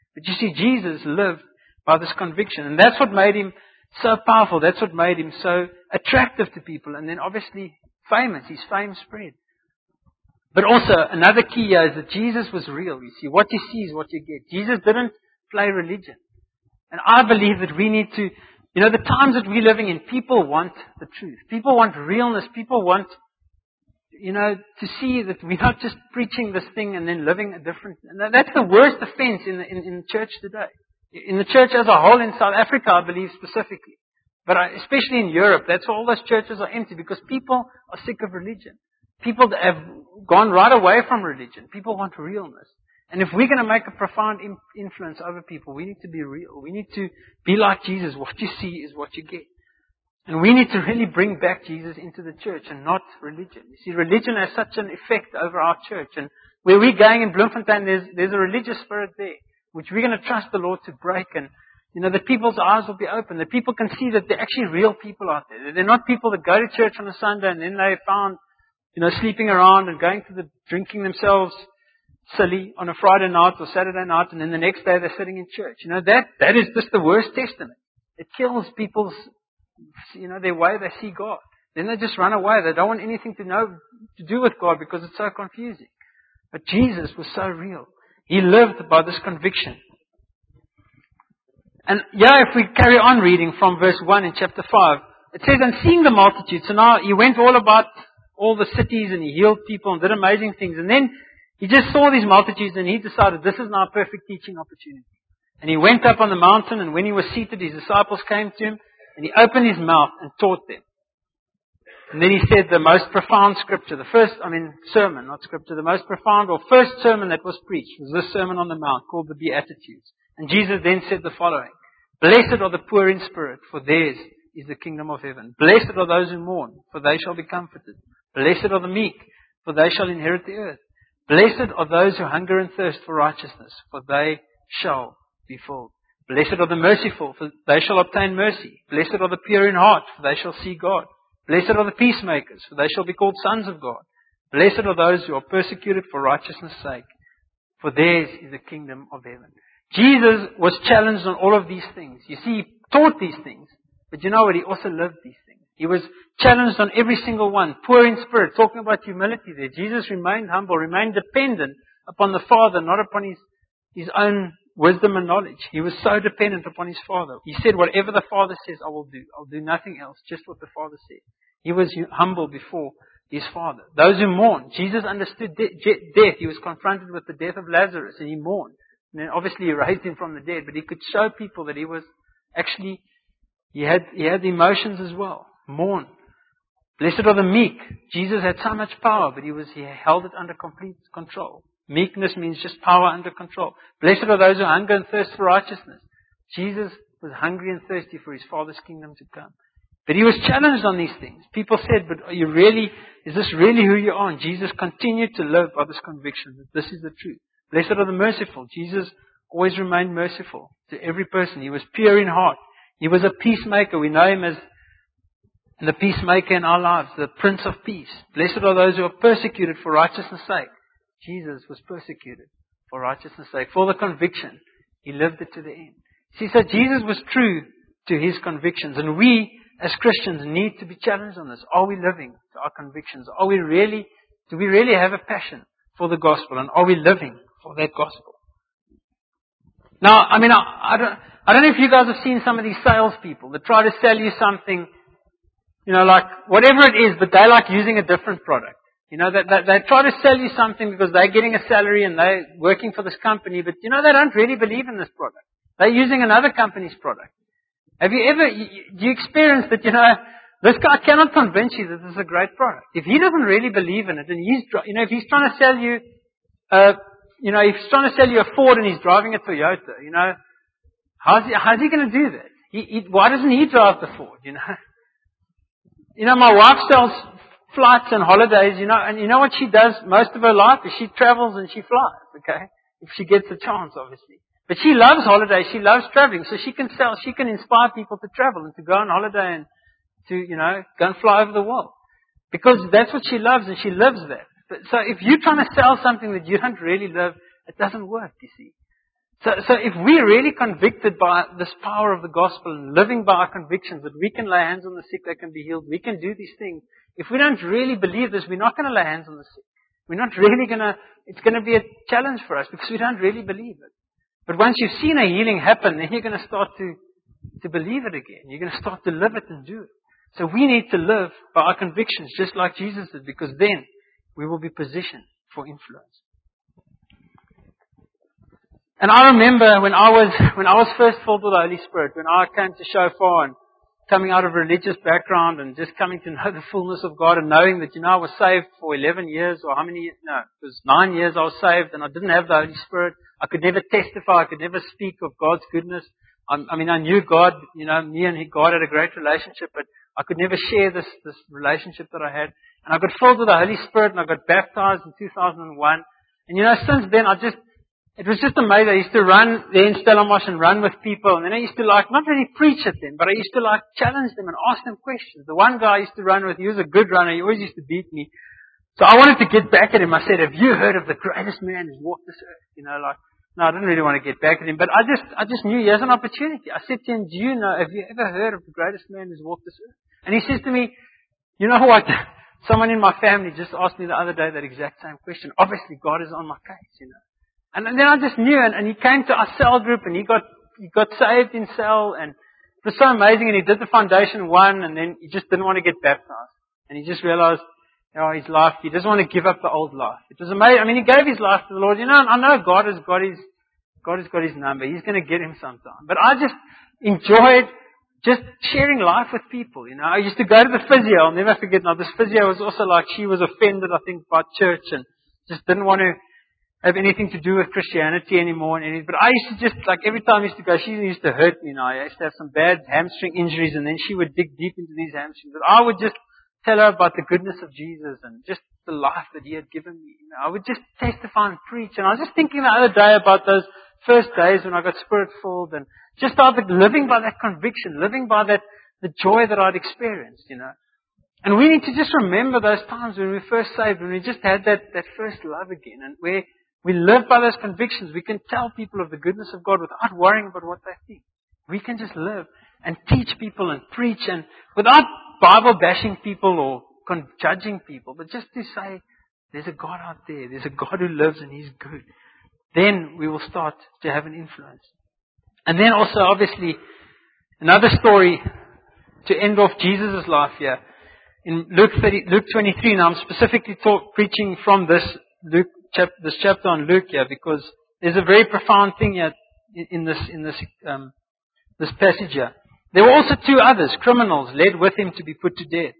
But you see, Jesus lived by this conviction. And that's what made him so powerful. That's what made him so attractive to people. And then obviously famous. His fame spread. But also, another key here is that Jesus was real. You see, what you see is what you get. Jesus didn't play religion. And I believe that we need to, you know, the times that we're living in, people want the truth. People want realness. People want, you know, to see that we're not just preaching this thing and then living a different. And that's the worst offense in the, in, in the church today. In the church as a whole in South Africa, I believe specifically. But I, especially in Europe, that's why all those churches are empty, because people are sick of religion. People that have gone right away from religion. People want realness. And if we're going to make a profound influence over people, we need to be real. We need to be like Jesus. What you see is what you get. And we need to really bring back Jesus into the church and not religion. You see, religion has such an effect over our church. And where we're going in Bloemfontein, there's, there's a religious spirit there, which we're going to trust the Lord to break. And, you know, that people's eyes will be open. That people can see that they're actually real people out there. That they're not people that go to church on a Sunday and then they found, you know, sleeping around and going to the, drinking themselves silly on a Friday night or Saturday night, and then the next day they're sitting in church. You know, that, that is just the worst testament. It kills people's, you know, their way they see God. Then they just run away. They don't want anything to know, to do with God because it's so confusing. But Jesus was so real. He lived by this conviction. And yeah, if we carry on reading from verse one in chapter five, it says, and seeing the multitude, so now he went all about all the cities and he healed people and did amazing things. And then he just saw these multitudes and he decided this is now a perfect teaching opportunity. And he went up on the mountain, and when he was seated, his disciples came to him and he opened his mouth and taught them. And then he said the most profound scripture, the first, I mean sermon, not scripture, the most profound or first sermon that was preached was this Sermon on the Mount called the Beatitudes. And Jesus then said the following, blessed are the poor in spirit, for theirs is the kingdom of heaven. Blessed are those who mourn, for they shall be comforted. Blessed are the meek, for they shall inherit the earth. Blessed are those who hunger and thirst for righteousness, for they shall be filled. Blessed are the merciful, for they shall obtain mercy. Blessed are the pure in heart, for they shall see God. Blessed are the peacemakers, for they shall be called sons of God. Blessed are those who are persecuted for righteousness' sake, for theirs is the kingdom of heaven. Jesus was challenged on all of these things. You see, he taught these things, but you know what? He also lived these things. He was challenged on every single one. Poor in spirit, talking about humility there. Jesus remained humble, remained dependent upon the Father, not upon his, his own wisdom and knowledge. He was so dependent upon his Father. He said, whatever the Father says, I will do. I'll do nothing else, just what the Father said. He was humble before his Father. Those who mourn, Jesus understood de- de- death. He was confronted with the death of Lazarus and he mourned. And then obviously he raised him from the dead, but he could show people that he was actually, he had, he had the emotions as well. Mourn. Blessed are the meek. Jesus had so much power, but he was, he held it under complete control. Meekness means just power under control. Blessed are those who hunger and thirst for righteousness. Jesus was hungry and thirsty for his Father's kingdom to come. But he was challenged on these things. People said, but are you really, is this really who you are? And Jesus continued to live by this conviction that this is the truth. Blessed are the merciful. Jesus always remained merciful to every person. He was pure in heart. He was a peacemaker. We know him as the peacemaker in our lives, the Prince of Peace. Blessed are those who are persecuted for righteousness' sake. Jesus was persecuted for righteousness' sake. For the conviction, he lived it to the end. See, so Jesus was true to his convictions. And we, as Christians, need to be challenged on this. Are we living to our convictions? Are we really, do we really have a passion for the gospel? And are we living for that gospel? Now, I mean, I, I don't, I don't know if you guys have seen some of these salespeople that try to sell you something, you know, like whatever it is, but they like using a different product. You know, they, they, they try to sell you something because they're getting a salary and they're working for this company, but you know, they don't really believe in this product. They're using another company's product. Have you ever, you, you experience that, you know, this guy cannot convince you that this is a great product. If he doesn't really believe in it, and he's, you know, if he's trying to sell you, uh, you know, if he's trying to sell you a Ford and he's driving a Toyota, you know, how's he, how's he going to do that? He, he, why doesn't he drive the Ford, you know? You know, my wife sells flights and holidays, you know, and you know what she does most of her life is she travels and she flies, okay? If she gets a chance, obviously. But she loves holidays, she loves traveling, so she can sell, she can inspire people to travel and to go on holiday and to, you know, go and fly over the world. Because that's what she loves and she lives that. But, so if you're trying to sell something that you don't really live, it doesn't work, you see. So, so if we're really convicted by this power of the gospel and living by our convictions that we can lay hands on the sick, they can be healed, we can do these things. If we don't really believe this, we're not going to lay hands on the sick. We're not really going to, it's going to be a challenge for us because we don't really believe it. But once you've seen a healing happen, then you're going to start to, to believe it again. You're going to start to live it and do it. So we need to live by our convictions just like Jesus did, because then we will be positioned for influence. And I remember when I was, when I was first filled with the Holy Spirit, when I came to Shofar and coming out of a religious background and just coming to know the fullness of God and knowing that, you know, I was saved for eleven years or how many, no, it was nine years I was saved and I didn't have the Holy Spirit. I could never testify. I could never speak of God's goodness. I, I mean, I knew God, you know, me and God had a great relationship, but I could never share this, this relationship that I had. And I got filled with the Holy Spirit and I got baptized in two thousand one. And you know, since then I just, it was just amazing. I used to run there in Stellenbosch and run with people. And then I used to like, not really preach at them, but I used to like challenge them and ask them questions. The one guy I used to run with, he was a good runner. He always used to beat me. So I wanted to get back at him. I said, have you heard of the greatest man who's walked this earth? You know, like, no, I didn't really want to get back at him. But I just, I just knew he has an opportunity. I said to him, do you know, have you ever heard of the greatest man who's walked this earth? And he says to me, you know what? Someone in my family just asked me the other day that exact same question. Obviously, God is on my case, you know. And then I just knew, and, and he came to our cell group, and he got he got saved in cell, and it was so amazing. And he did the foundation one, and then he just didn't want to get baptized, and he just realized, you know, his life, he doesn't want to give up the old life. It was amazing. I mean, he gave his life to the Lord. You know, I know God has got his God has got his number. He's going to get him sometime. But I just enjoyed just sharing life with people. You know, I used to go to the physio. I'll never forget. Now, this physio was also like, she was offended, I think, by church, and just didn't want to have anything to do with Christianity anymore and anything. But I used to just, like, every time I used to go, she used to hurt me. You know, I used to have some bad hamstring injuries, and then she would dig deep into these hamstrings. But I would just tell her about the goodness of Jesus and just the life that He had given me. You know, I would just testify and preach. And I was just thinking the other day about those first days when I got Spirit-filled and just started living by that conviction, living by that, the joy that I'd experienced, you know. And we need to just remember those times when we were first saved, when we just had that, that first love again, and where we live by those convictions. We can tell people of the goodness of God without worrying about what they think. We can just live and teach people and preach, and without Bible bashing people or con- judging people, but just to say, there's a God out there. There's a God who lives and He's good. Then we will start to have an influence. And then also, obviously, another story to end off Jesus' life here. In Luke thirty, Luke twenty-three, now I'm specifically talk, preaching from this Luke chap, this chapter on Luke here, because there's a very profound thing here in, in this in this um, this passage here. There were also two others, criminals, led with Him to be put to death.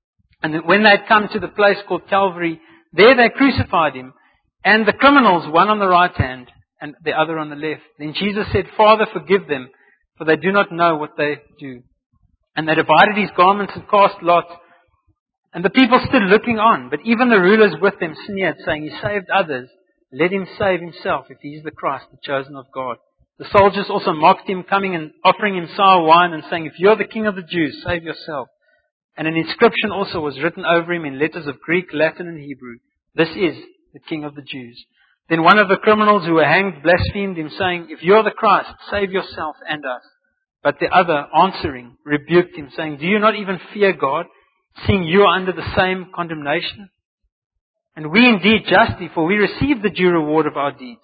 And when they had come to the place called Calvary, there they crucified Him, and the criminals, one on the right hand and the other on the left. Then Jesus said, Father, forgive them, for they do not know what they do. And they divided His garments and cast lots. And the people stood looking on, but even the rulers with them sneered, saying, He saved others. Let Him save Himself, if He is the Christ, the chosen of God. The soldiers also mocked Him, coming and offering Him sour wine, and saying, If you are the King of the Jews, save yourself. And an inscription also was written over Him in letters of Greek, Latin, and Hebrew. This is the King of the Jews. Then one of the criminals who were hanged blasphemed Him, saying, If you are the Christ, save yourself and us. But the other, answering, rebuked Him, saying, Do you not even fear God, seeing you are under the same condemnation? And we indeed justly, for we receive the due reward of our deeds.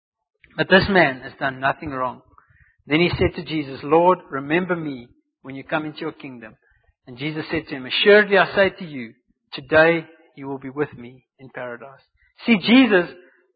But this man has done nothing wrong. Then he said to Jesus, Lord, remember me when you come into your kingdom. And Jesus said to him, Assuredly I say to you, today you will be with me in paradise. See, Jesus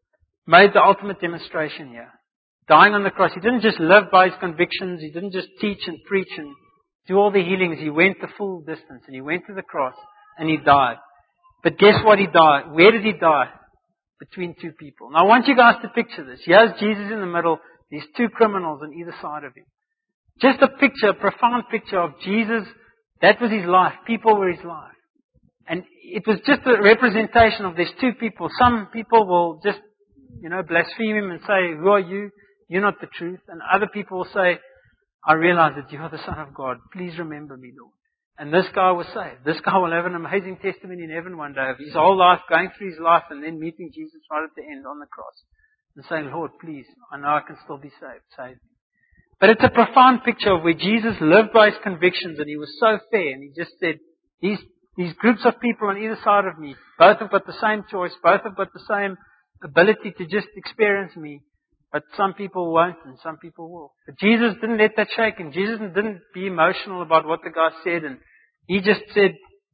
made the ultimate demonstration here. Dying on the cross. He didn't just live by His convictions. He didn't just teach and preach and do all the healings. He went the full distance, and He went to the cross and He died. But guess what? He died. Where did He die? Between two people. Now I want you guys to picture this. Here's Jesus in the middle. These two criminals on either side of Him. Just a picture, a profound picture of Jesus. That was His life. People were His life. And it was just a representation of these two people. Some people will just, you know, blaspheme Him and say, Who are you? You're not the truth. And other people will say, I realize that you are the Son of God. Please remember me, Lord. And this guy was saved. This guy will have an amazing testimony in heaven one day of his whole life, going through his life and then meeting Jesus right at the end on the cross. and saying, Lord, please, I know I can still be saved. Save me. But it's a profound picture of where Jesus lived by his convictions, and he was so fair, and he just said, these, these groups of people on either side of me, both have got the same choice, both have got the same ability to just experience me, but some people won't and some people will. But Jesus didn't let that shake him. Jesus didn't be emotional about what the guy said, and he just said,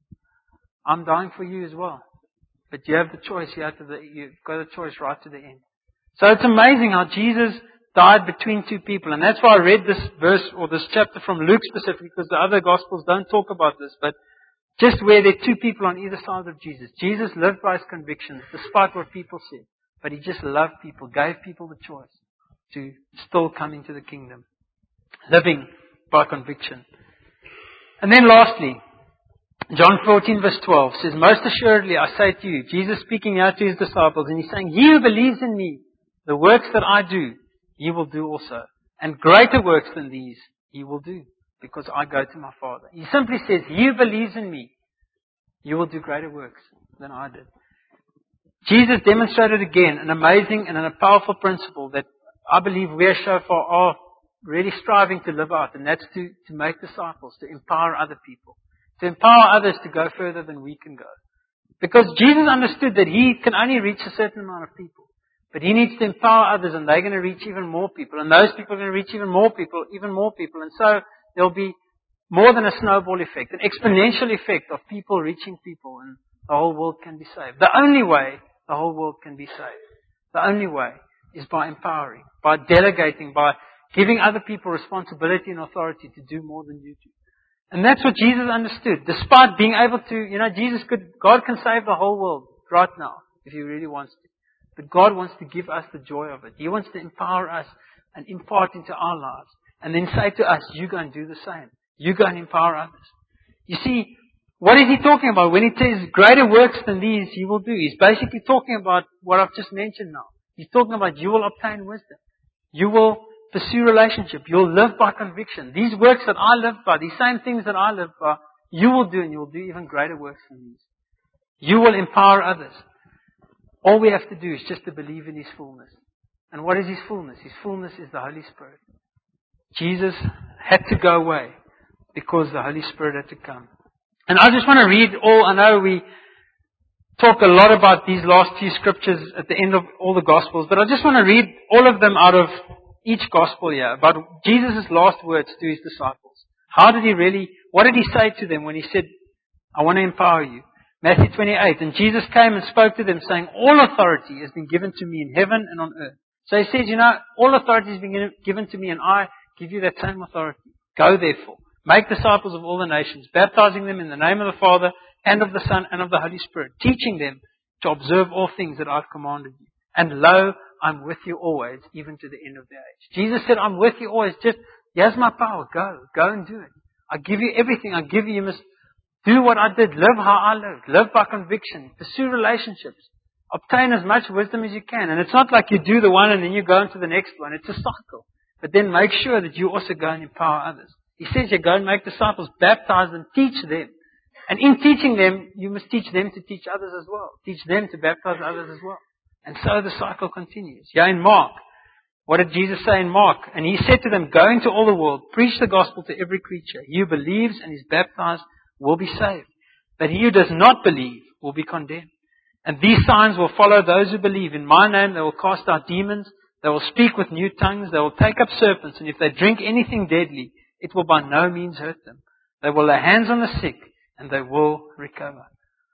I'm dying for you as well. But you have the choice. You have to the, you've got a choice right to the end. So it's amazing how Jesus died between two people. And that's why I read this verse or this chapter from Luke specifically, because the other Gospels don't talk about this. But just where there are two people on either side of Jesus. Jesus lived by his convictions, despite what people said. But he just loved people, gave people the choice to still come into the kingdom. Living by conviction. And then lastly, John fourteen verse twelve says, Most assuredly I say to you, Jesus speaking out to his disciples, and he's saying, He who believes in me, the works that I do, he will do also. And greater works than these he will do, because I go to my Father. He simply says, He who believes in me, you will do greater works than I did. Jesus demonstrated again an amazing and a powerful principle that I believe we as Shofar are really striving to live out, and that's to, to make disciples, to empower other people, to empower others to go further than we can go. Because Jesus understood that he can only reach a certain amount of people, but he needs to empower others, and they're going to reach even more people, and those people are going to reach even more people, even more people, and so there'll be more than a snowball effect, an exponential effect of people reaching people, and the whole world can be saved. The only way the whole world can be saved, the only way is by empowering, by delegating, by giving other people responsibility and authority to do more than you do. And that's what Jesus understood. Despite being able to, you know, Jesus could, God can save the whole world right now if He really wants to. But God wants to give us the joy of it. He wants to empower us and impart into our lives. And then say to us, you go and do the same. You go and empower others. You see, what is He talking about? When He says greater works than these He will do, He's basically talking about what I've just mentioned now. He's talking about you will obtain wisdom. You will pursue relationship. You'll live by conviction. These works that I live by, these same things that I live by, you will do, and you will do even greater works than these. You will empower others. All we have to do is just to believe in His fullness. And what is His fullness? His fullness is the Holy Spirit. Jesus had to go away because the Holy Spirit had to come. And I just want to read all, I know we talk a lot about these last few scriptures at the end of all the Gospels, but I just want to read all of them out of each Gospel here, about Jesus' last words to His disciples. How did He really, what did He say to them when He said, I want to empower you? Matthew twenty-eight, and Jesus came and spoke to them saying, all authority has been given to me in heaven and on earth. So He says, you know, all authority has been given to me and I give you that same authority. Go therefore, make disciples of all the nations, baptizing them in the name of the Father and of the Son and of the Holy Spirit, teaching them to observe all things that I've commanded you. And lo, I'm with you always, even to the end of the age. Jesus said, I'm with you always. Just, here's my power. Go. Go and do it. I give you everything. I give you, you must do what I did. Live how I lived. Live by conviction. Pursue relationships. Obtain as much wisdom as you can. And it's not like you do the one and then you go into the next one. It's a cycle. But then make sure that you also go and empower others. He says you go and make disciples, baptize them, teach them. And in teaching them, you must teach them to teach others as well. Teach them to baptize others as well. And so the cycle continues. Yeah, in Mark, what did Jesus say in Mark? And He said to them, go into all the world, preach the gospel to every creature. He who believes and is baptized will be saved. But he who does not believe will be condemned. And these signs will follow those who believe. In my name they will cast out demons. They will speak with new tongues. They will take up serpents. And if they drink anything deadly, it will by no means hurt them. They will lay hands on the sick and they will recover.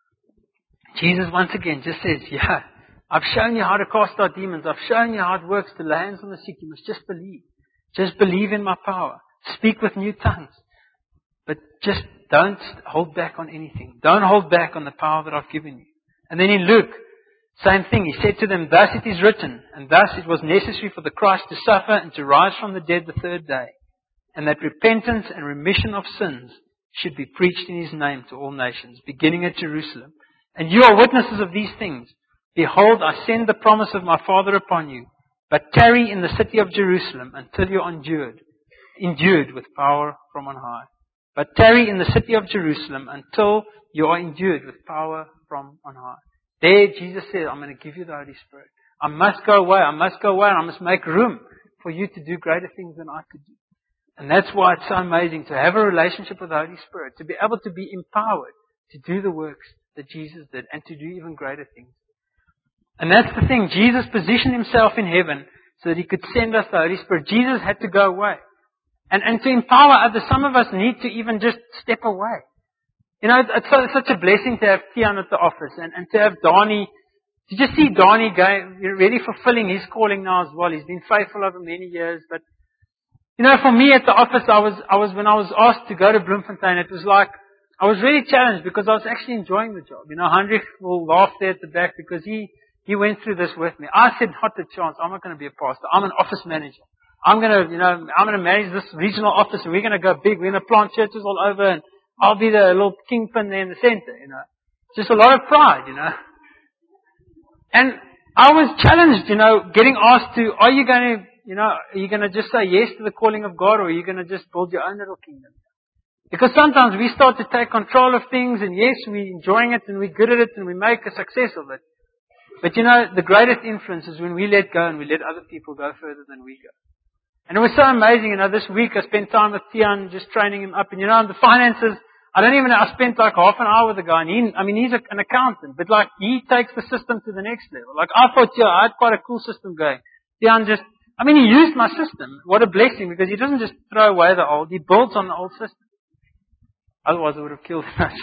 Jesus once again just says, yeah, I've shown you how to cast out demons. I've shown you how it works to lay hands on the sick. You must just believe. Just believe in my power. Speak with new tongues. But just don't hold back on anything. Don't hold back on the power that I've given you. And then in Luke, same thing. He said to them, thus it is written, and thus it was necessary for the Christ to suffer and to rise from the dead the third day, and that repentance and remission of sins should be preached in His name to all nations, beginning at Jerusalem. And you are witnesses of these things. Behold, I send the promise of my Father upon you, but tarry in the city of Jerusalem until you are endured, endued with power from on high. But tarry in the city of Jerusalem until you are endued with power from on high. There, Jesus said, I'm going to give you the Holy Spirit. I must go away. I must go away and I must make room for you to do greater things than I could do. And that's why it's so amazing to have a relationship with the Holy Spirit, to be able to be empowered to do the works that Jesus did and to do even greater things. And that's the thing. Jesus positioned himself in heaven so that he could send us the Holy Spirit. Jesus had to go away. And, and to empower others, some of us need to even just step away. You know, it's, so, it's such a blessing to have Tian at the office and, and to have Donnie, to just see Donnie going, really fulfilling his calling now as well. He's been faithful over many years. But, you know, for me at the office, I was, I was, when I was asked to go to Bloemfontein, it was like, I was really challenged because I was actually enjoying the job. You know, Hendrik will laugh there at the back because he, he went through this with me. I said, not a chance. I'm not going to be a pastor. I'm an office manager. I'm going to, you know, I'm going to manage this regional office and we're going to go big. We're going to plant churches all over and I'll be the little kingpin there in the center, you know. Just a lot of pride, you know. And I was challenged, you know, getting asked to, are you going to, you know, are you going to just say yes to the calling of God or are you going to just build your own little kingdom? Because sometimes we start to take control of things and yes, we're enjoying it and we're good at it and we make a success of it. But you know, the greatest influence is when we let go and we let other people go further than we go. And it was so amazing, you know, this week I spent time with Tian just training him up. And you know, the finances, I don't even know, I spent like half an hour with the guy. And he, I mean, he's a, an accountant, but like he takes the system to the next level. Like I thought, yeah, I had quite a cool system going. Tian just, I mean, he used my system. What a blessing, because he doesn't just throw away the old, he builds on the old system. Otherwise I would have killed him.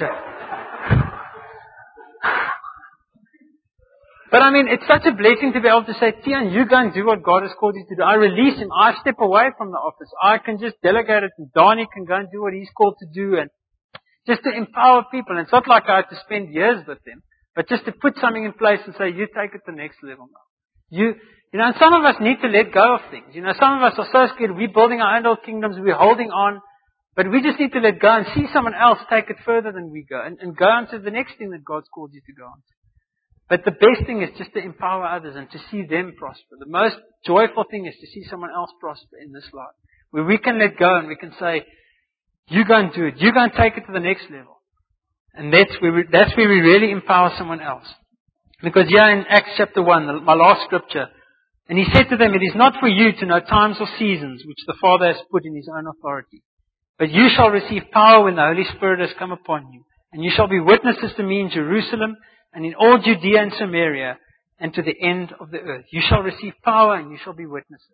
But I mean, it's such a blessing to be able to say, Tian, you go and do what God has called you to do. I release him. I step away from the office. I can just delegate it and Donnie can go and do what he's called to do and just to empower people. And it's not like I have to spend years with them, but just to put something in place and say, you take it to the next level now. You, you know, and some of us need to let go of things. You know, some of us are so scared. We're building our own little kingdoms. We're holding on. But we just need to let go and see someone else take it further than we go and, and go on to the next thing that God's called you to go on to. But the best thing is just to empower others and to see them prosper. The most joyful thing is to see someone else prosper in this life. Where we can let go and we can say, you go and do it. You go and take it to the next level. And that's where we, that's where we really empower someone else. Because here in Acts chapter one, the, my last scripture, and he said to them, it is not for you to know times or seasons which the Father has put in His own authority. But you shall receive power when the Holy Spirit has come upon you. And you shall be witnesses to me in Jerusalem, and in all Judea and Samaria, and to the end of the earth. You shall receive power and you shall be witnesses.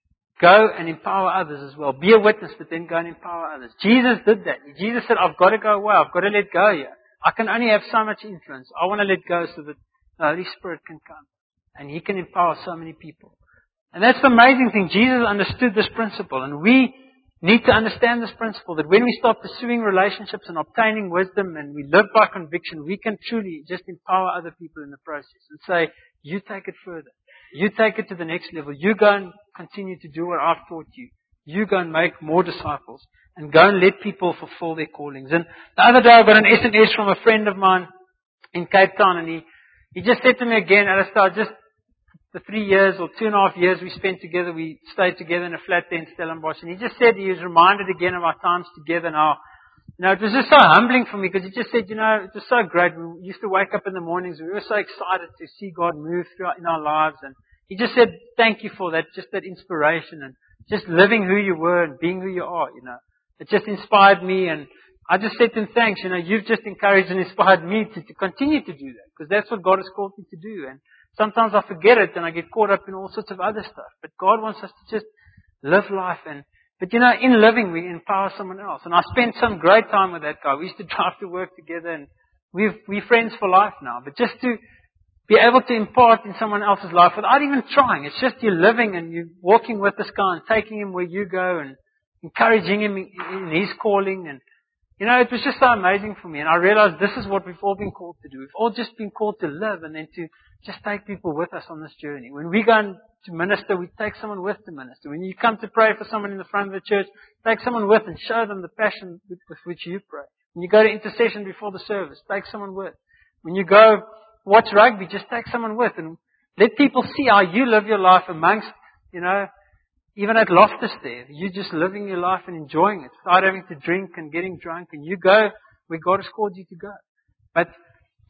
Go and empower others as well. Be a witness, but then go and empower others. Jesus did that. Jesus said, I've got to go away. I've got to let go here. I can only have so much influence. I want to let go so that the Holy Spirit can come. And He can empower so many people. And that's the amazing thing. Jesus understood this principle. And we need to understand this principle, that when we start pursuing relationships and obtaining wisdom and we live by conviction, we can truly just empower other people in the process and say, you take it further. You take it to the next level. You go and continue to do what I've taught you. You go and make more disciples and go and let people fulfill their callings. And the other day I got an S M S from a friend of mine in Cape Town, and he, he just said to me again, Alistair, just the three years or two and a half years we spent together, we stayed together in a flat there in Stellenbosch. And he just said he was reminded again of our times together now. You know, it was just so humbling for me because he just said, you know, it was so great. We used to wake up in the mornings. We were so excited to see God move throughout in our lives. And he just said, thank you for that, just that inspiration and just living who you were and being who you are, you know. It just inspired me. And I just said to him, thanks, you know, you've just encouraged and inspired me to, to continue to do that because that's what God has called me to do. And sometimes I forget it and I get caught up in all sorts of other stuff. But God wants us to just live life. And But you know, in living we empower someone else. And I spent some great time with that guy. We used to drive to work together and we've, we're friends for life now. But just to be able to impart in someone else's life without even trying. It's just you're living and you're walking with this guy and taking him where you go and encouraging him in, in his calling. And you know, it was just so amazing for me. And I realized this is what we've all been called to do. We've all just been called to live and then to just take people with us on this journey. When we go to minister, we take someone with to minister. When you come to pray for someone in the front of the church, take someone with and show them the passion with, with which you pray. When you go to intercession before the service, take someone with. When you go watch rugby, just take someone with and let people see how you live your life amongst, you know, even at Loftus there. You're just living your life and enjoying it without having to drink and getting drunk. And you go where God has called you to go. But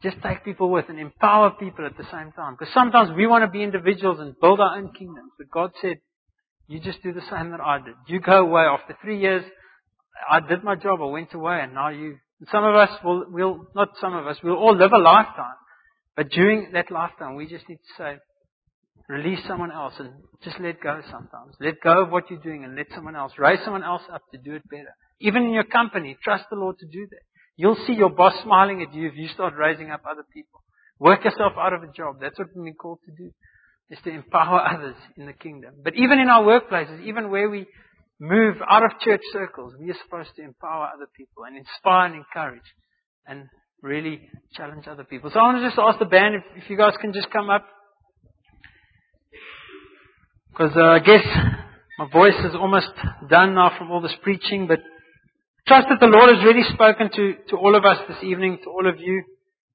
just take people with and empower people at the same time. Because sometimes we want to be individuals and build our own kingdoms. But God said, you just do the same that I did. You go away. After three years, I did my job. I went away and now you... And some of us will, will, not some of us, we'll all live a lifetime. But during that lifetime, we just need to say, release someone else and just let go sometimes. Let go of what you're doing and let someone else, raise someone else up to do it better. Even in your company, trust the Lord to do that. You'll see your boss smiling at you if you start raising up other people. Work yourself out of a job. That's what we've been called to do, is to empower others in the kingdom. But even in our workplaces, even where we move out of church circles, we are supposed to empower other people and inspire and encourage and really challenge other people. So I want to just ask the band if, if you guys can just come up. Because uh, I guess my voice is almost done now from all this preaching, but trust that the Lord has really spoken to, to all of us this evening, to all of you.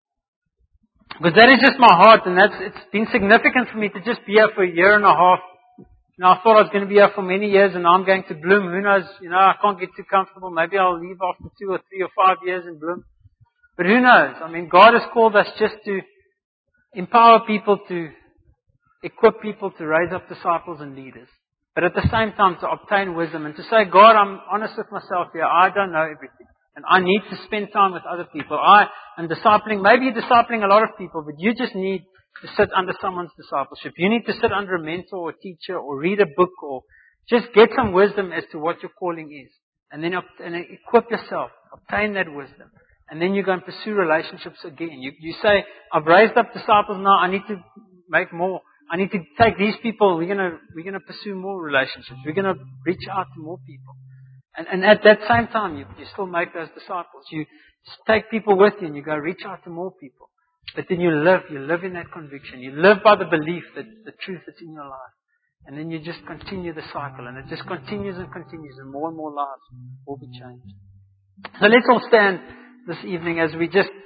Because that is just my heart, and that's it's been significant for me to just be here for a year and a half. You know, I thought I was going to be here for many years, and now I'm going to Bloom. Who knows? You know, I can't get too comfortable. Maybe I'll leave after two or three or five years in Bloom. But who knows? I mean, God has called us just to empower people, to equip people to raise up disciples and leaders. But at the same time, to obtain wisdom and to say, God, I'm honest with myself here. I don't know everything. And I need to spend time with other people. I am discipling, maybe you're discipling a lot of people, but you just need to sit under someone's discipleship. You need to sit under a mentor or teacher or read a book or just get some wisdom as to what your calling is. And then and then equip yourself. Obtain that wisdom. And then you go and pursue relationships again. You, you say, I've raised up disciples now. I need to make more. I need to take these people. We're gonna we're gonna pursue more relationships. We're gonna reach out to more people. And, and at that same time, you, you still make those disciples. You take people with you and you go reach out to more people. But then you live, you live in that conviction. You live by the belief that the truth is in your life. And then you just continue the cycle and it just continues and continues and more and more lives will be changed. So let's all stand this evening as we just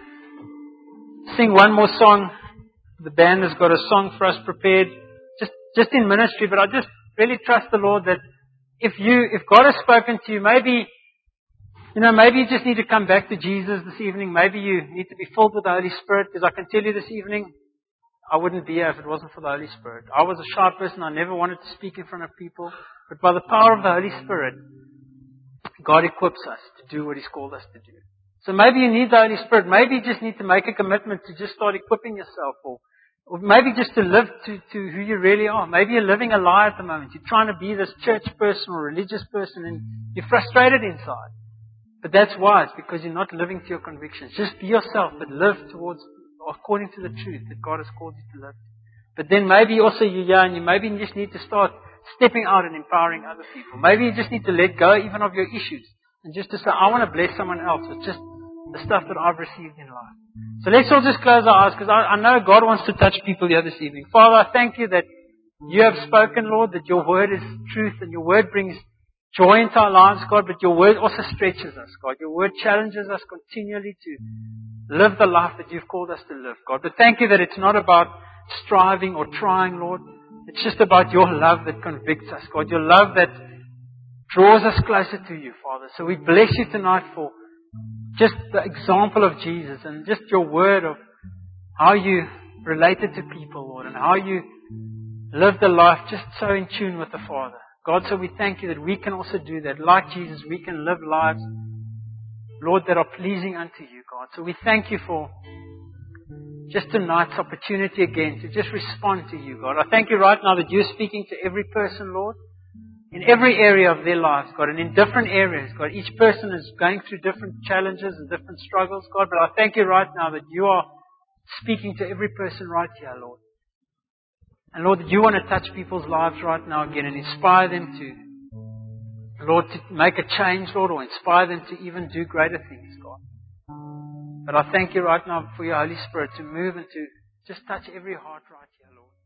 sing one more song. The band has got a song for us prepared just, just in ministry, but I just really trust the Lord that If you, if God has spoken to you, maybe, you know, maybe you just need to come back to Jesus this evening. Maybe you need to be filled with the Holy Spirit. Because I can tell you this evening, I wouldn't be here if it wasn't for the Holy Spirit. I was a shy person. I never wanted to speak in front of people. But by the power of the Holy Spirit, God equips us to do what He's called us to do. So maybe you need the Holy Spirit. Maybe you just need to make a commitment to just start equipping yourself, or Or maybe just to live to, to who you really are. Maybe you're living a lie at the moment. You're trying to be this church person or religious person and you're frustrated inside. But that's why. It's because you're not living to your convictions. Just be yourself, but live towards, according to the truth that God has called you to live. But then maybe also you're young and you maybe you just need to start stepping out and empowering other people. Maybe you just need to let go even of your issues and just to say, I want to bless someone else with just the stuff that I've received in life. So let's all just close our eyes, because I, I know God wants to touch people here this evening. Father, I thank you that you have spoken, Lord, that your word is truth and your word brings joy into our lives, God, but your word also stretches us, God. Your word challenges us continually to live the life that you've called us to live, God. But thank you that it's not about striving or trying, Lord. It's just about your love that convicts us, God. Your love that draws us closer to you, Father. So we bless you tonight for just the example of Jesus and just your word of how you related to people, Lord, and how you lived a life just so in tune with the Father. God, so we thank you that we can also do that. Like Jesus, we can live lives, Lord, that are pleasing unto you, God. So we thank you for just tonight's opportunity again to just respond to you, God. I thank you right now that you're speaking to every person, Lord, in every area of their lives, God, and in different areas, God. Each person is going through different challenges and different struggles, God, but I thank you right now that you are speaking to every person right here, Lord. And Lord, that you want to touch people's lives right now again and inspire them to, Lord, to make a change, Lord, or inspire them to even do greater things, God. But I thank you right now for your Holy Spirit to move and to just touch every heart right here, Lord.